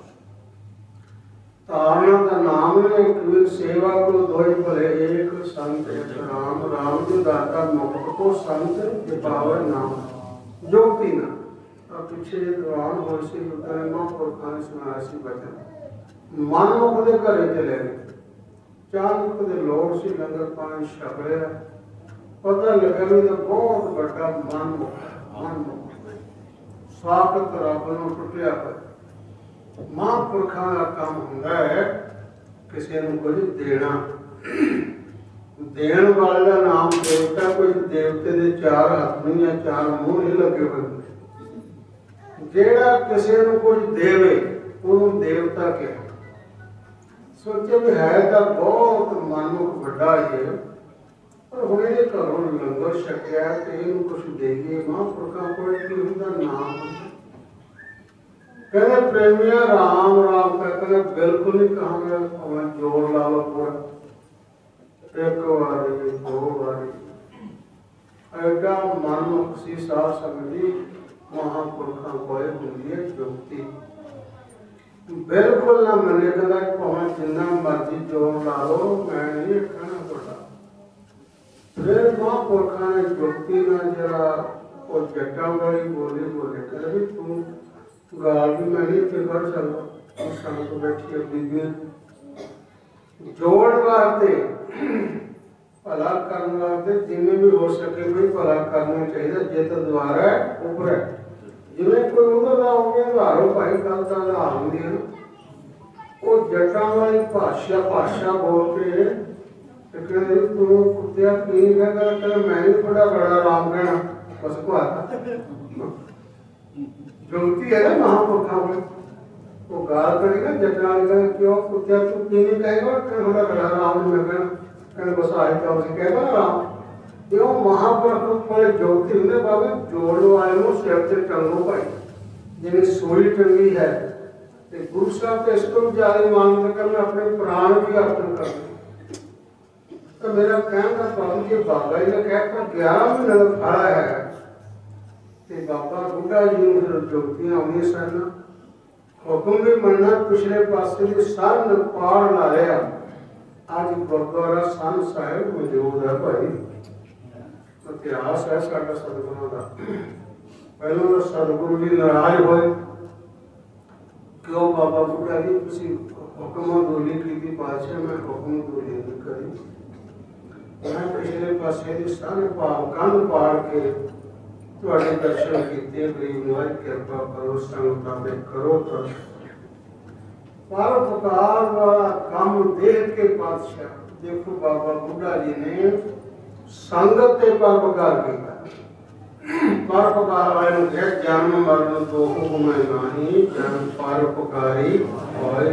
ਤਾਰਨਾ ਦਾ ਨਾਮ ਨੇ ਕਬੀਰ ਸੇਵਾ ਕੋ ਦੋਇ ਭਲੇ ਏਕ ਸੰਤ ਇੱਕ ਰਾਮ। ਰਾਮ ਜੀ ਦਾਤਾ ਮੁਕਤ ਕੋ ਸੰਤ ਜਪਾਵੈ ਨਾਮ। ਜੁਗਤੀ ਨਾ ਪਿੱਛੇ ਜੇ ਦੀਵਾਨ ਹੋਏ ਸੀ ਉਤਰੇ ਮਹਾਂਪੁਰਖਾਂ ਨੇ ਸੁਣਾਇਆ ਸੀ ਬਚਨ। ਮਨਮੁਖ ਦੇ ਘਰੇ ਚਲੇ ਗਏ। ਚਾਨਕ ਦੇ ਲੋੜ ਸੀ ਲੰਗਰ ਪਾਣੀ ਛਕ ਲਿਆ। ਪਤਾ ਲੱਗਾ ਵੀ ਤਾਂ ਬਹੁਤ ਵੱਡਾ ਮਨਮੁਖ ਸਾਖਤ ਰੱਬ ਨੂੰ ਟੁੱਟਿਆ ਪਿਆ। ਮਹਾਂਪੁਰਖਾਂ ਦਾ ਕੰਮ ਹੁੰਦਾ ਹੈ ਕਿਸੇ ਨੂੰ ਕੁਝ ਦੇਣਾ। ਦੇਣ ਵਾਲੇ ਦਾ ਨਾਮ ਦੇਵਤਾ। ਕੋਈ ਦੇਵਤੇ ਦੇ ਚਾਰ ਹੱਥ ਨਹੀਂ ਜਾਂ ਚਾਰ ਮੂੰਹ ਨਹੀਂ ਲੱਗੇ ਹੋਏ। ਜਿਹੜਾ ਕਿਸੇ ਨੂੰ ਕੁਝ ਦੇਵੇ ਉਹਨੂੰ ਦੇਵਤਾ ਕਿਹਾ। ਸੋਚੇ ਵੀ ਹੈ ਤਾਂ ਬਹੁਤ ਮਨਮੁਖ ਵੱਡਾ ਹੈ ਪਰ ਹੁਣ ਇਹਦੇ ਘਰੋਂ ਲੰਗਰ ਛਕਿਆ ਤੇ ਇਹਨੂੰ ਕੁਛ ਦੇਈਏ। ਮਹਾਂਪੁਰਖਾਂ ਕੋਲ ਕੀ ਹੁੰਦਾ ਨਾਮ। ਕਹਿੰਦੇ ਪ੍ਰੇਮੀਆਂ ਰਾਮ ਰਾਮ ਕਹਿੰਦੇ ਬਿਲਕੁਲ ਨਹੀਂ ਕਹਾਂਗੇ ਭਾਵੇਂ ਜੋਰ ਲਾ ਲਓ ਪੂਰਾ। ਇੱਕ ਵਾਰੀ ਦੋ ਵਾਰੀ ਐਡਾ ਮਨਮੁਖ ਸੀ ਸਾਧ ਸੰਗਤ ਜੀ। ਮਹਾਂਪੁਰਖਾਂ ਕੋਲ ਹੁੰਦੀ ਹੈ ਜੁਗਤੀ। ਬਿਲਕੁਲ ਨਾ ਮੰਨੇ ਕਹਿੰਦਾ ਭਾਵੇਂ ਜਿੰਨਾ ਮਰਜ਼ੀ ਜੋਰ ਲਾ ਲਓ ਮੈਂ ਨਹੀਂ ਕਹਿਣਾ ਤੁਹਾਡਾ। ਫਿਰ ਮਹਾਂਪੁਰਖਾਂ ਨੇ ਜੁਗਤੀ ਨਾਲ ਜਿਹੜਾ ਉਹ ਜੱਟਾਂ ਵਾਲੀ ਬੋਲੀ ਬੋਲੇ ਕਹਿੰਦੇ ਵੀ ਤੂੰ ਗਾਲ ਵੀ ਮੈਂ ਨਹੀਂ ਇੱਥੇ ਕਰ ਸਕਦਾ। ਸੰਗਤ ਬੈਠੀ ਹੈ ਬੀਬੀਆਂ ਜੋੜ ਵਾਸਤੇ ਭਲਾ ਕਰਨ ਵਾਸਤੇ ਜਿਵੇਂ ਵੀ ਹੋ ਸਕੇ ਵੀ ਭਲਾ ਕਰਨਾ ਚਾਹੀਦਾ। ਜਿੱਤ ਦੁਆਰਾ ਉੱਪਰ ਹੈ। ਜਿਵੇਂ ਕੋਈ ਉਹਦਾ ਨਾ ਹੋਵੇ ਉਧਾਰੋ ਭਾਈ ਗੱਲ ਤਾਂ ਉਧਾਰ ਹੁੰਦੀ ਹੈ। ਉਹ ਜੱਟਾਂ ਵਾਲੀ ਭਾਸ਼ਾ ਬੋਲ ਕੇ ਕਹਿੰਦੇ ਤੂੰ ਕੁੱਤਿਆ ਕੀ ਕਹਿੰਦਾ ਮੈਂ ਵੀ ਬੜਾ ਆਰਾਮ ਕਹਿਣਾ ਬਸ ਭਾਤਾ ਜੁਗਤੀ ਹੈ ਨਾ ਮਹਾਂਪੁਰਖਾਂ ਕੋਲ। ਉਹ ਗਾਲ ਕਰੇਗਾ ਜੱਟਾਂ ਵਾਲੀ ਕਿਉਂ ਕੁੱਤਿਆ ਤੂੰ ਕਿਵੇਂ ਕਹੇਗਾ ਕਹਿੰਦਾ ਬੜਾ ਆਰਾਮ ਮੈਂ ਕਹਿਣਾ ਕਹਿੰਦੇ ਬਸ ਆਏ ਤਾਂ ਅਸੀਂ ਕਹਿੰਦਾ ਆਰਾਮ। ਤੇ ਉਹ ਮਹਾਂਪੁਰਖ ਕੋਲ ਜੁਗਤੀ ਹੁੰਦੇ ਬਾਬੇ ਜੋੜ ਵਾਲੇ ਨੂੰ ਸਿਰ ਤੇ ਟੰਗੋ ਭਾਈ ਜਿਵੇਂ ਸੂਈ ਟੰਗੀ ਹੈ। ਤੇ ਗੁਰੂ ਸਾਹਿਬ ਤੇ ਇਸ ਤੋਂ ਜ਼ਿਆਦਾ ਮਾਨਤ ਕਰਨ ਆਪਣੇ ਪ੍ਰਾਣ ਵੀ ਅਰਪਣ ਕਰਦੇ। ਤਾਂ ਮੇਰਾ ਕਹਿਣ ਦਾ ਭਾਵ ਕਿ ਬਾਬਾ ਜੀ ਨੇ ਕਹਿਤਾ 11 ਮਹੀਨੇ ਦਾ ਫਾੜਾ ਹੈ। ਤੇ ਬਾਬਾ ਬੁੱਢਾ ਜੀ ਨੂੰ ਫਿਰ ਜੁਗਤੀਆਂ ਆਉਂਦੀਆਂ ਸਨ। ਹੁਕਮ ਵੀ ਮੰਨਣਾ। ਪਿਛਲੇ ਪਾਸੇ ਦੇ ਸਨ ਪਾੜ ਲਾ ਲਿਆ। ਅੱਜ ਗੁਰਦੁਆਰਾ ਸੰਨ ਸਾਹਿਬ ਮੌਜੂਦ ਹੈ ਭਾਈ। ਇਤਿਹਾਸ ਹੈ ਸਾਡਾ ਸਤਿਗੁਰਾਂ ਦਾ। ਪਹਿਲਾਂ ਤਾਂ ਸਤਿਗੁਰੂ ਜੀ ਨਾਰਾਜ਼ ਹੋਏ ਕਿਉਂ ਬਾਬਾ ਬੁੱਢਾ ਜੀ ਤੁਸੀਂ ਹੁਕਮ ਦੋਲੀ ਕੀਤੀ ਪਾਤਸ਼ਾਹ ਮੈਂ ਹੁਕਮ ਦੋਲੀ ਨਹੀਂ ਕਰੀ। ਮੈਂ ਪਿਛਲੇ ਪਾਸੇ ਦੀ ਸਾਰੇ ਭਾਵ ਕੰਧ ਪਾੜ ਕੇ ਤੁਹਾਡੇ ਦਰਸ਼ਨ ਕੀਤੇ। ਗਰੀਬ ਨਿਵਾਜ ਕਿਰਪਾ ਕਰੋ ਸੰਗਤਾਂ ਦੇ ਕਰੋ ਤਾਂ ਪਰਉਪਕਾਰ ਵਾਲਾ ਕੰਮ ਦੇਖ ਕੇ ਪਾਤਸ਼ਾਹ ਦੇਖੋ ਬਾਬਾ ਬੁੱਢਾ ਜੀ ਨੇ ਸੰਗਤ ਤੇ ਪਰਉਪਕਾਰ ਕੀਤਾ। ਪਰਉਪਕਾਰ ਵਾਲੇ ਨੂੰ ਕਿਹਾ ਜਨਮ ਮਰਨ ਦੋ ਹੁਕਮ ਨਹੀਂ ਜਨਮ ਪਰਉਪਕਾਰੀ ਹੋਏ।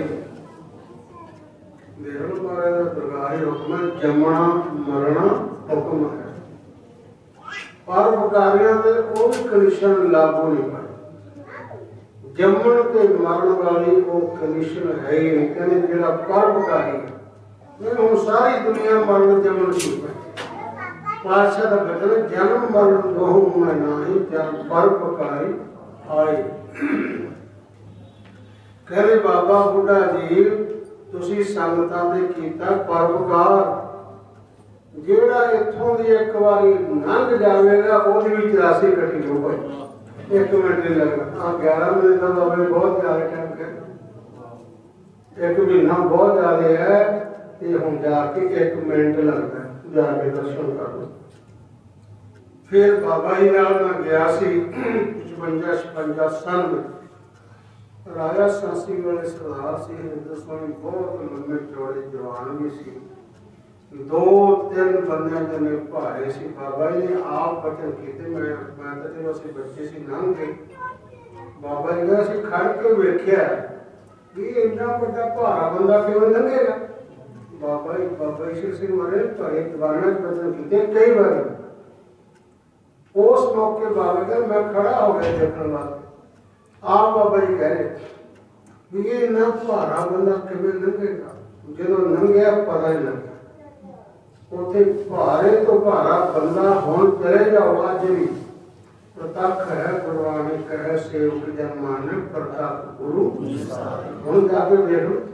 ਦੇਵਲ ਮਹਾਰਾਜ ਦਾ ਦਰਗਾਹੀ ਹੁਕਮ ਹੈ ਜੰਮਣਾ ਮਰਨਾ ਹੁਕਮ ਹੈ। ਪਰਉਪਕਾਰੀਆਂ ਤੇ ਉਹ ਵੀ ਕੰਡੀਸ਼ਨ ਲਾਗੂ ਨਹੀਂ ਪਾਈ। ਜੰਮਣ ਤੇ ਮਰਨ ਵਾਲੀ ਉਹ ਕੰਡੀਸ਼ਨ ਹੈ ਹੀ ਨਹੀਂ। ਕਹਿੰਦੇ ਜਿਹੜਾ ਪਰਉਪਕਾਰੀ ਹੈ ਹੁਣ ਸਾਰੀ ਦੁਨੀਆ ਮਰਨ ਜੰਮਣ ਸੀ ਪਾਤਸ਼ਾਹ ਦਾ ਬਚਨ ਜਨਮ ਮਰਨ ਦੋਹ ਮੈਂ ਨਹੀਂ ਜਨ ਪਰਉਪਕਾਰੀ ਆਏ। ਕਹਿੰਦੇ ਬਾਬਾ ਬੁੱਢਾ ਜੀ ਤੁਸੀਂ ਸੰਗਤਾਂ ਦੇ ਕੀਤਾ ਪਰਉਪਕਾਰ। ਜਿਹੜਾ ਇੱਥੋਂ ਦੀ ਇੱਕ ਵਾਰੀ ਲੰਘ ਜਾਵੇਗਾ ਉਹਦੇ ਵਿੱਚ 84 ਇਕੱਠੀ ਹੋ ਗਈ। 1 ਮਿੰਟ ਨਹੀਂ ਲੱਗਦਾ। 11 ਮਿੰਟ ਦਾ ਬਾਬੇ ਬਹੁਤ ਜ਼ਿਆਦਾ ਟਾਈਮ ਹੈ। 1 ਮਹੀਨਾ ਬਹੁਤ ਜ਼ਿਆਦਾ ਹੈ ਤੇ ਹੁਣ ਜਾ ਕੇ 1 ਮਿੰਟ ਲੱਗਦਾ। जाके दर्शन कर लो। फिर बाबा जी नाल मैं गया सी 55-56 सन में। राजा सांसी वाले सरदार सी हरिंदर स्वामी, बहुत लंबे चौड़े जवान भी सी। 2-3 बंदे जने भारे सी। बाबा जी ने आप वचन किए, मैं तो जो असीं बच्चे सी लंघ गए। बाबा जी ने असीं खड़ के वेख्या भी इन्ना बड़ा भारा बंदा किवें लंघेगा। बाबा ईश्वर सिंह महाराज भारे दीवाना वचन किए कई बार। उस मौके बाबा जी मैं खड़ा हो गया देखने वास्ते। आप बाबा जी कह रहे भी ये इन्ना भारा बंदा किवें लंघेगा। जो लंघिया पता नहीं लगा। उत्थे भारे तो भारा बंदा हुण चले जाओ। अज भी प्रतख है गुरबाणी कह सेवक जन माने प्रतख गुरु। हुण जाके देख लो,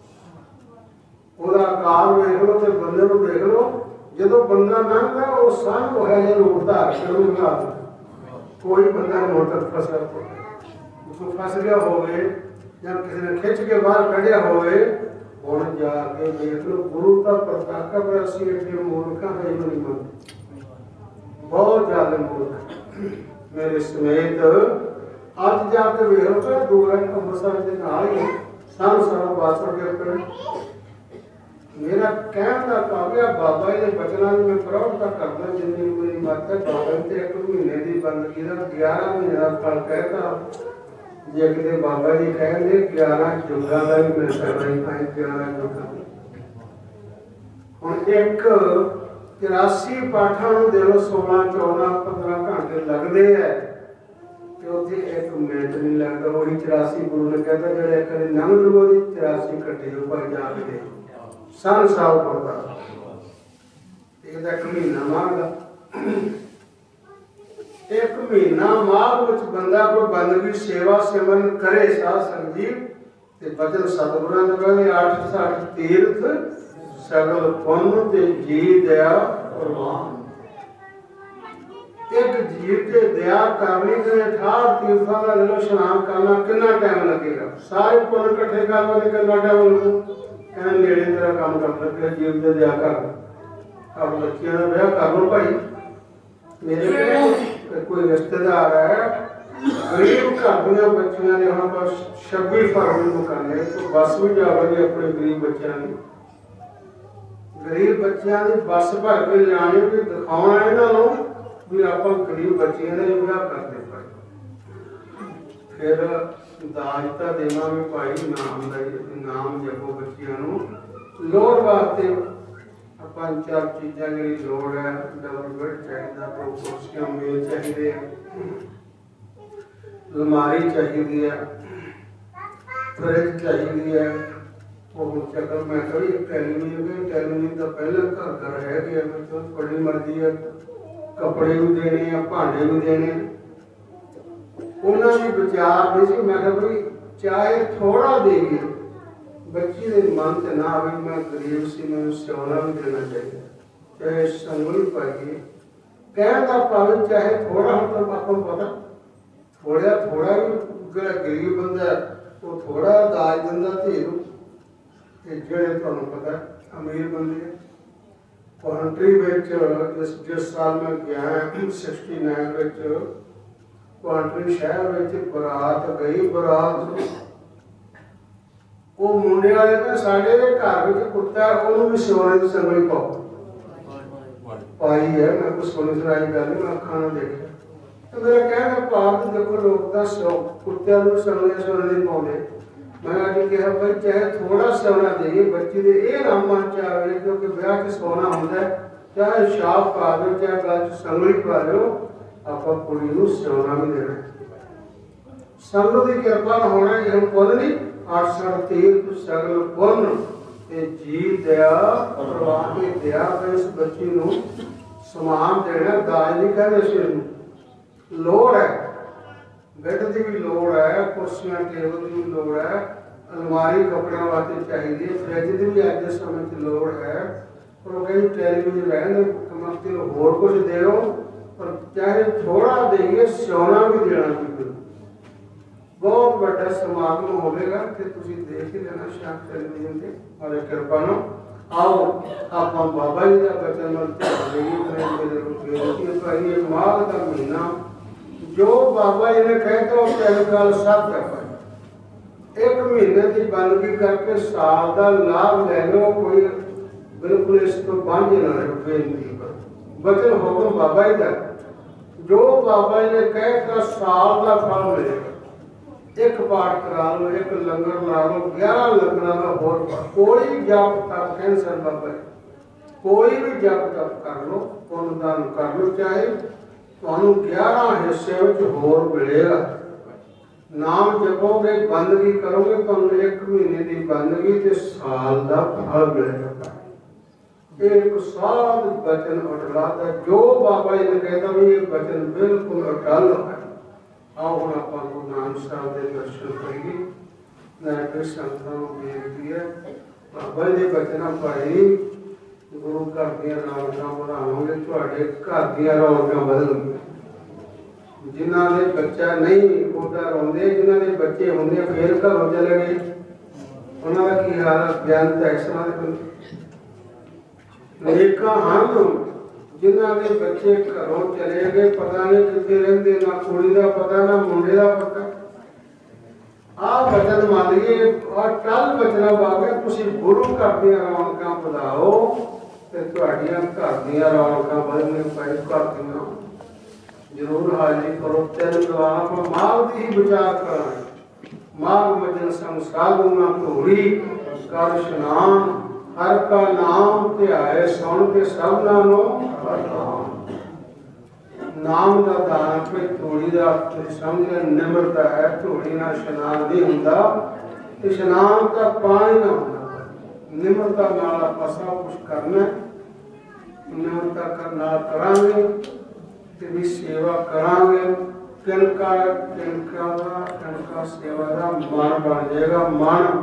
ਉਹਦਾ ਆਕਾਰ ਵੇਖ ਲਓ ਤੇ ਬੰਦੇ ਨੂੰ ਦੇਖ ਲਓ। ਜਦੋਂ ਬੰਦਾ ਲੰਘਦਾ ਉਹ ਸੰਗ ਹੋਇਆ ਜੇ ਰੂਪ ਧਾਰ ਕੇ ਉਹਨੂੰ ਬਣਾ ਦਿੰਦਾ। ਕੋਈ ਬੰਦਾ ਮੋਟਰ ਫਸਿਆ उसको फस गया होवे या किसी ने खिंच के बाहर कढ़िया होवे, हुण जाके देख लो गुरु का प्रताप पर असीं एडे मूर्खां दा नहीं मनदे, बहुत ज्यादा मूर्ख मेरे समेत। अज जाके वेख लो दूर है अंमृतसर के नाल ही सन सारा बासठ के पिंड। मेरा कहण दा भाव है बाबा जी दे बचनां नूं मैं प्रौढ़ता करदा जिन्नी मेरी मत है। बाबा जी ते 1 महीने की बंदगी दा 11 महीने का फल कहता। जे किते बाबा जी कहते 11 युगां का भी मिल सकदा है। 11 युगां हुण एक 83 पाठां नूं दे लो 16 14 15 घंटे लगदे है ते उत्थे 1 मिनट नहीं लगदा। वही 84 गुरु ने कहता जेड़े एक बार लंघ जूओ 84 घंटे जो पर जाके दे सन साल पड़ता। एक महीना मांगदा 1 महीना माघ विच बंदा कोई बंदगी सेवा सिमरन करे साध संगत जी ते बचन सतगुरां दे कहंदे 8-60 तीर्थ सगल पुण्य ते जी दया प्रवान। एक जीव ते दया करनी ते 68 तीर्थां दा ले लो स्नान करना कितना टाइम लगेगा। सारे पुण्य इकट्ठे करना ते कितना टाइम लगू। कहने नेड़े तेरा काम करना ते जीव ते दया कर। अब बच्चियां दा ब्याह कर लो भाई। मेरे कोई रिश्तेदार है गरीब घर दियां बच्चियां ने हम बस 26 फरवरी को करने तो बस भी जावेगी अपने गरीब बच्चों की। गरीब बच्चों की बस भर के लाने भी दिखाना इन्हों भी आप गरीब बच्चियां ने विआह करते पाए। फिर दाज तो देना भी भाई नाम जपो बच्चियों लोड़ वास्ते 5-4 चीज़ां की लोड़ है। डबल बेड चाहिए, 2 कुर्सियां मेज चाहिए, अलमारी चाहिए, फ्रिज चाहिए। और चक्कर मैं कभी टेलीविजन का पहले घर है कि तो बड़ी मर्जी है। कपड़े भी देने हैं, भांडे भी देने। उन्होंने विचार नहीं सी। मैं भाई चाहे थोड़ा देगी बच्ची के मन से ना आवे मैं गरीब सी मैं सियाना भी देना चाहिए चाहे संगल पाइए कहने का भावे चाहे थोड़ा हम तो आपको पता थोड़ा भी गरीब बंदा वो थोड़ा दाज दिंदा धी नूं ते जेड़े तुहानूं पता अमीर बंदे कंट्री विच जिस साल मैं गया 69 विच कंट्री शहर विच बरात गई। बरात वो मुंडे वाले ने साढ़े घर में कुत्ता उन्होंने भी सोने की संगली पाई है। मैं कुछ सोने सराई गल मैं अखा ना देखा तो मेरा कहना भाव देखो लोग तो कुत्तिया संगलियां सोने नहीं पाते। मैं अभी कहा भाई चाहे थोड़ा सोना देइए बच्ची दे ये ना मन च आवे क्योंकि ब्याह च सोना होंदा है। चाहे छाप पा दो चाहे गल च संगली पा लो आप कुड़ी नूं सोना भी देना। संगत की कृपा होना ये पुण्य नहीं 68 तीर्थ सगल पुण्य ते जी दया प्रवान की दया इस बच्ची नूं समान देना। दाज नहीं कहते इस लोड़ है, बेड की भी लोड़ है, कुर्सियां टेबल की भी लोड़ है, अलमारी कपड़ों वास्ते चाहिए, फ्रिज की भी अज के समय लोड़ है। और कहीं टेलीविजन रहने कमते होर कुछ दो पर चाहे थोड़ा देइए सोना भी देना चाहिए। बहुत बड़ा समागम होगा कि तुम देख ही लेना शायद टेलीविजन से और कृपा आओ आप बाबा जी का बचन भाई माघ का महीना जो बाबा जी ने कहे तो तीन गल सब कर एक महीने की बंदगी करके साल का लाभ ले लो कोई बिल्कुल इस तो बांझ ना रहो बेनती पर बचन हुक्म बाबा जी का जो बाबा जी ने कहे तो साल का फल मिलेगा एक पाठ करा लो एक लंगर ला लो 11 लंगर का होर कोई जप तप कैंसर बाबा कोई भी जप तप कर लो पुण्यदान कर लो चाहे तो 11 हिस्से होर मिलेगा नाम जपोगे बंदगी करोगे तो 1 महीने की बंदगी ते साल का फल मिलेगा एक साध वचन अटला जो बाबा जी ने कहता भी ये वचन बिल्कुल अटल है आओ हम अपन गुरु नानक साहब के दर्शन करिए मैं फिर संतां नूं बेनती है बाबा जी के वचन पढ़ी गुरु घर दी रौनकां बढ़ावांगे तुहाडे घर दी रौनकां बदलणगीआं जिन्हां दे बच्चा नहीं ओदा रोंदे जिन्हां दे बच्चे होंदे फिर घरों चले गए उन्हां दा की हाल है बेअंत ऐसा दे नेकां हन जिन्हां दे बच्चे घरों चले गए पता नहीं कितने रहिंदे ना कुड़ी का पता ना मुंडे का पता आ वचन मान लीए और टल बचना बाबे तुसी गुरु घर दी रौनकां बढ़ाओ ते तुहाडीआं घर दी रौनकां बढ़ने पाई घर दी जरूर हाजिरी करो तीन दुआ पर माघ दी ही विचार करांगे माघ मजन संसार ना धूड़ी कर स्नान हर का नाम ध्याए सुन के सब नामों नाम का दान कोई धूड़ी का समझ निम्रता है धूड़ी ना स्नान नहीं होंगे स्नान का पानी ना होना निम्रता नाल आपां सब कुछ करना निम्रता करना करांगे ते भी सेवा करांगे किनका सेवा का मन बन जाएगा मन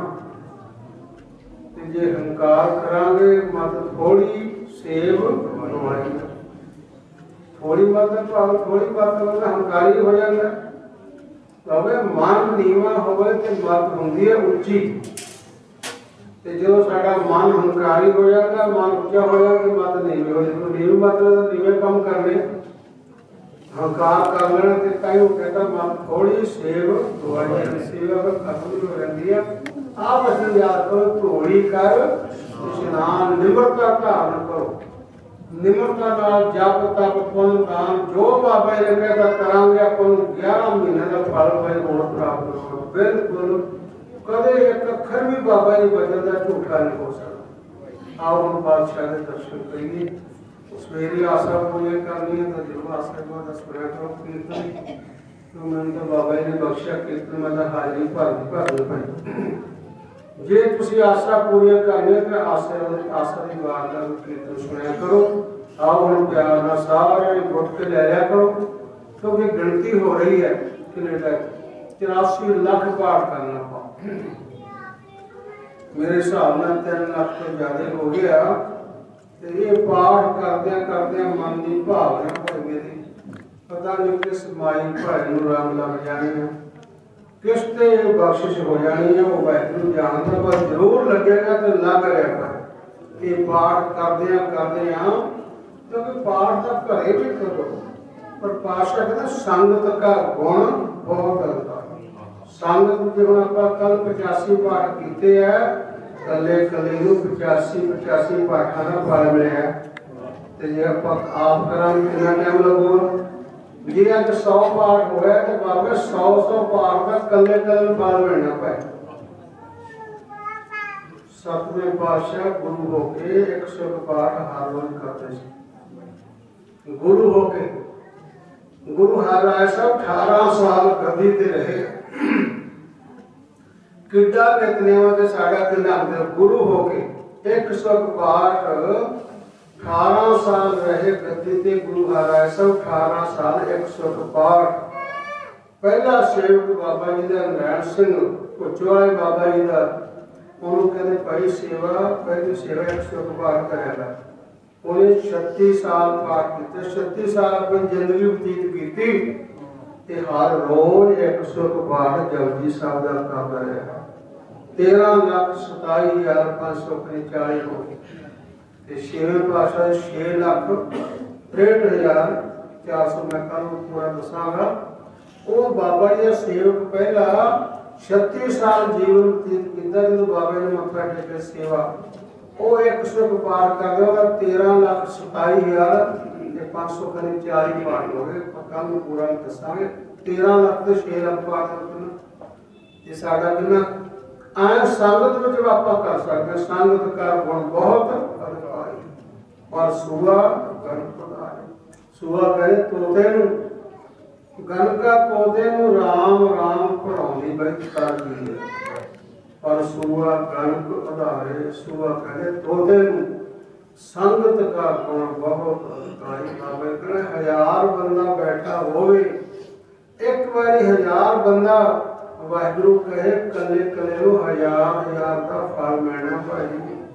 जे हंकार करांगे मत थोड़ी सेव बनवाई थोड़ी मत थोड़ी बात हंकारी हो जाता है मन नीवा होवे ते मत हुंदी है उच्ची ते जो साडा मन हंकारी हो जाता मन ऊंचा हो जाता मत नीवी हो जाती नीवी मतलब नीवे काम करने हंकार कर लेना ते ताई वो कहता मत थोड़ी सेव बनवाई सेवा का खत्म हो जाती है आप वचन याद करो धूड़ी कर स्नान निम्रता धारण करो निम्रता नाल जप तप पुण्य दान जो बाबा जी ने कहता करांगे अपन 11 महीने का फल भाई होर प्राप्त करो बिल्कुल कदे एक अखर भी बाबा जी वचन का झूठा नहीं हो सकता आओ हम बादशाह के दर्शन करिए सवेरे आशा पूरी करनी है तो जरूर आशा को सुना करो कीर्तन तो मैंने तो बाबा जी ने बख्शिया कीर्तन में हाजिरी भर पाई जे तुसी आशा पूरी करनी तो आशा की बात का कीर्तन सुनिया करो आओ हम प्यार ना सारे घुट के ले लिया करो क्योंकि गिनती हो रही है कितने तक 83 लाख पाठ करना पाओ मेरे हिसाब से 3 लाख तो ज्यादा हो गया तो ये पाठ करदे मन की भावना भर मेरी पता नहीं किस माई भाई रंग लग जानी है किस ते बख्शिश हो जानी है वो वाहिगुरू जानता पर जरूर लगेगा तो लग रहा पर ये पाठ करदे क्योंकि पाठ तो घरे भी करो पर पाशा कहते संगत का गुण बहुत होता है संगत जो आप कल 85 पाठ किए है कले कले 85 पाठा का फल मिले तो जे आप करा कितना टाइम लगेगा जी अज 100 पाठ होया तो बाबा 100 पाठ का कले कले फल मिलना पाए सतवें पातशाह गुरु होके 100 पाठ हर रोज करते गुरु होके गुरु हर सब 18 साल गद्दी ते रहे किड्डा कितने वाले साढ़ा किला गुरु होके 100 पाठ 18 साल रहे गद्दी ते गुरु हराए सब 18 साल 100 पाठ पहला सेवक बाबा जी का नरैण सिंह पुचवाले बाबा जी का उन्होंने कहते भाई सेवा पहली सेवा 100 पाठ करेगा उन्हें 36 साल पाठ किए 36 साल अपनी जिंदगी बतीत की हर रोज 100 पाठ जपजी साहब का करता रहा 13,27,540 हो गए। छेवें पातशाह 6,63,400 मैं कल पूरा दसागा। वो बाबा जी सेवक पहला 36 साल जीवन बतीत किया जो बाबा ने मत्था टेके सेवा वो 100 पार कर गया। 13,27,540 पार हो गए। कल पूरा दसांगे 13 लाख तो 6 लाख पार करना ये साडा कितना आए संगत में जब आप कर सकते हैं। संगत का गुण बहुत अधिकारी और सुआ गणपत सुआ कहे तोते गण का तोते राम राम पढ़ाने बड़ी कर दी और सुआ गण को आधारे सुआ कहे तोते संगत का गुण बहुत अधिकारी। बाबा कहना 1000 बंदा बैठा होवे एक बारी 1000 बंदा वाहिगुरु कहे कले कले 1000 का फल मिलना भाई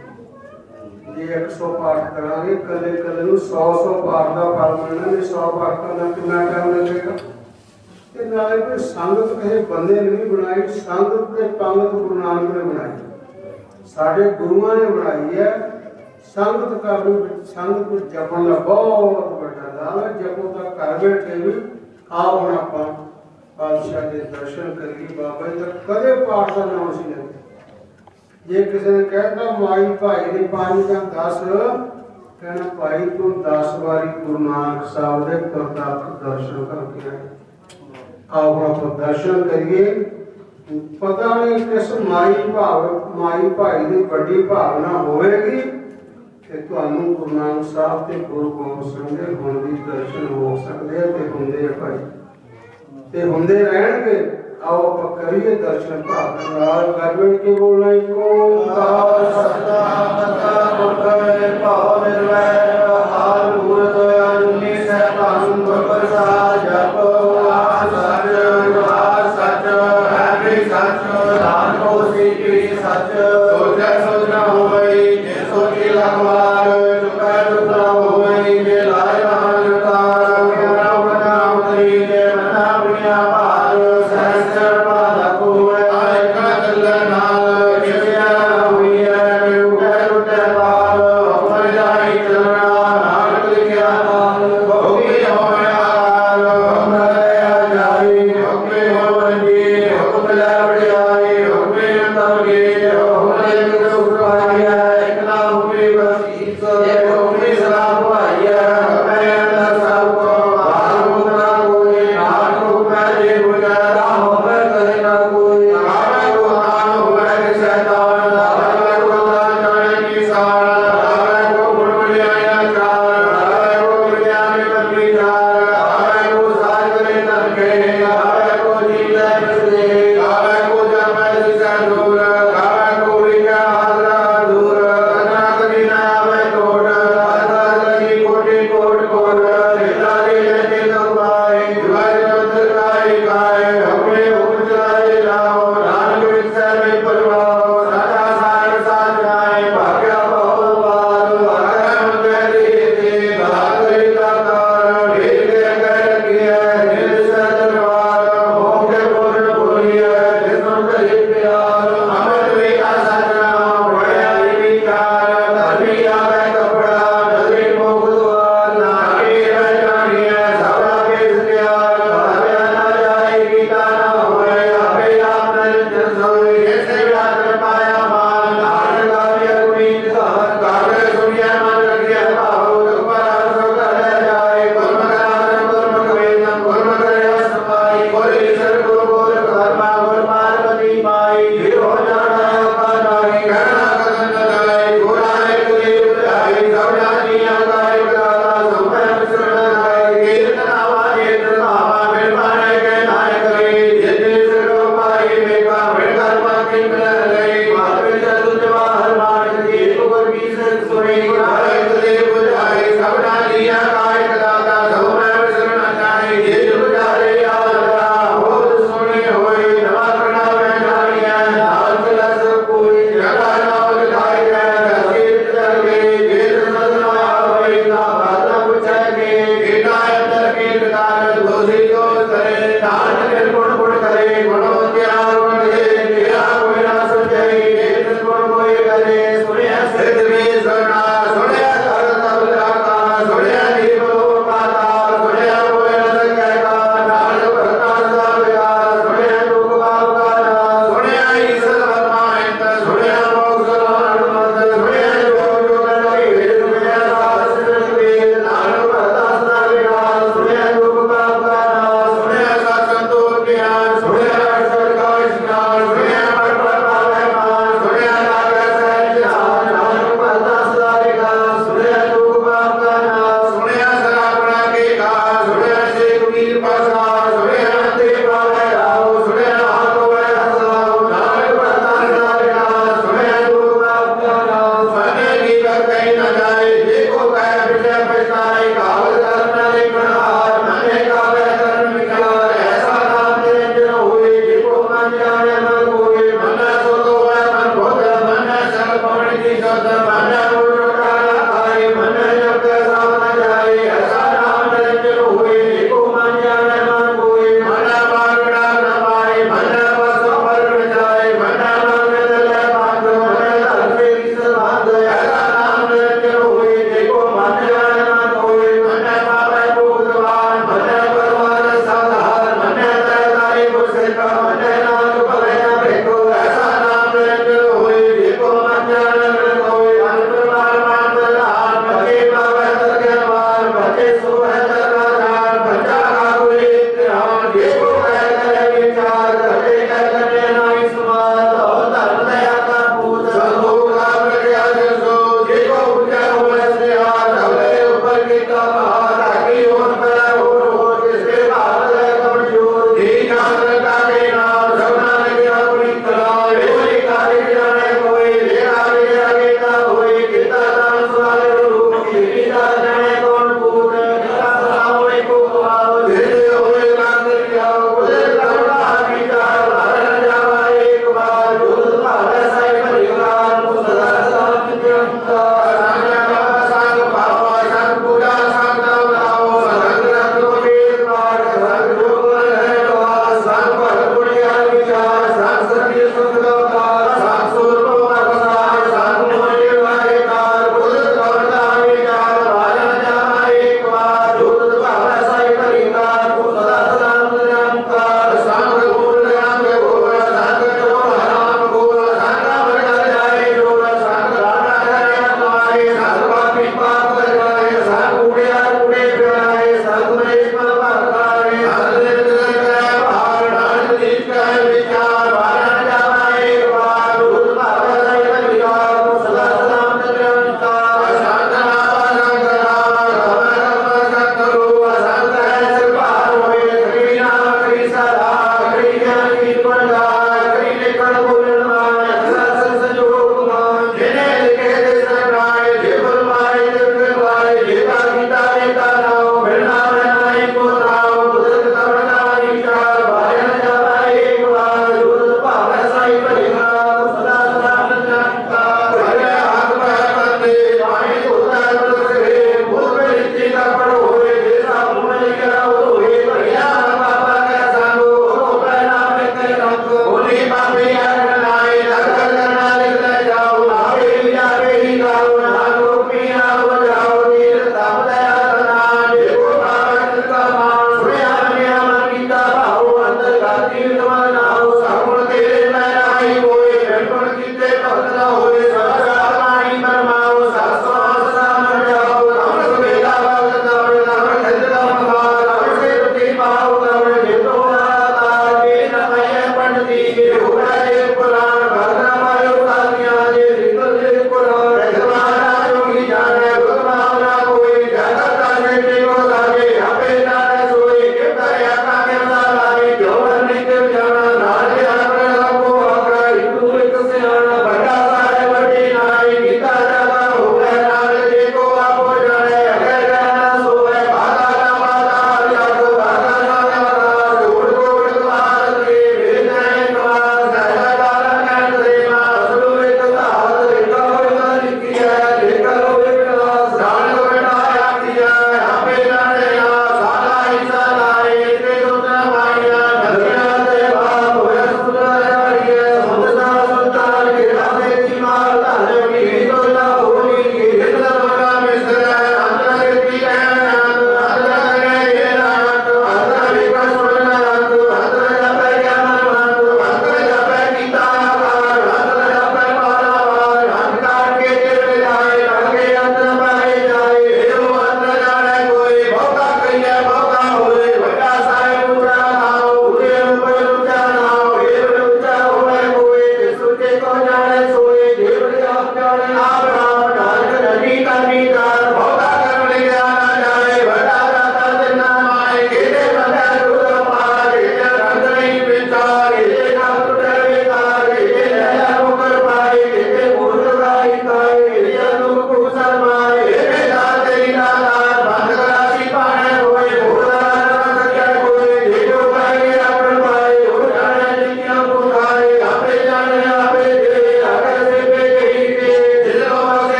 जी 100 पाठ करांगे कले कले 100 पाठ का फल मिलना। 100 पाठ करना कितना टाइम लगेगा। नाले कोई संगत कहे बंदे नहीं बनाई संगत ने पंगत गुरु नानक ने बनाई साढ़े गुरुआ ने बनाई है। संगत का भी संगत को जपन का बहुत बड़ा लाभ है। जपो तो घर बैठे भी आओ हम आप पातशाह के दर्शन करिए। बाबा जी का कदे पाठ का नाम सी लगे जे किसी ने कहता माई भाई ने 5 का 10 कहना भाई तू 10 बारी गुरु नानक साहब के प्रताप दर्शन करके आए। आओ आप दर्शन करिए। पता नहीं किस माई भाई की बड़ी भावना होगी कि तुहानू गुरु नानक साहब के गुरु गोबिंद सिंह के गुण के दर्शन हो सकते हैं ते हुंदे भाई ते हुंदे रहणगे। आओ आप करिए दर्शन भाव करवे के बोलना को ओंकार सतनाम करता पुरख भाव निर्वैर हाल मूर्त अग्नि सैतान प्रसाद जप सच सच है भी सच दान को सीखी सच सोचा सोचना हो गई जे सोची लगवार चुका चुका हो गई जे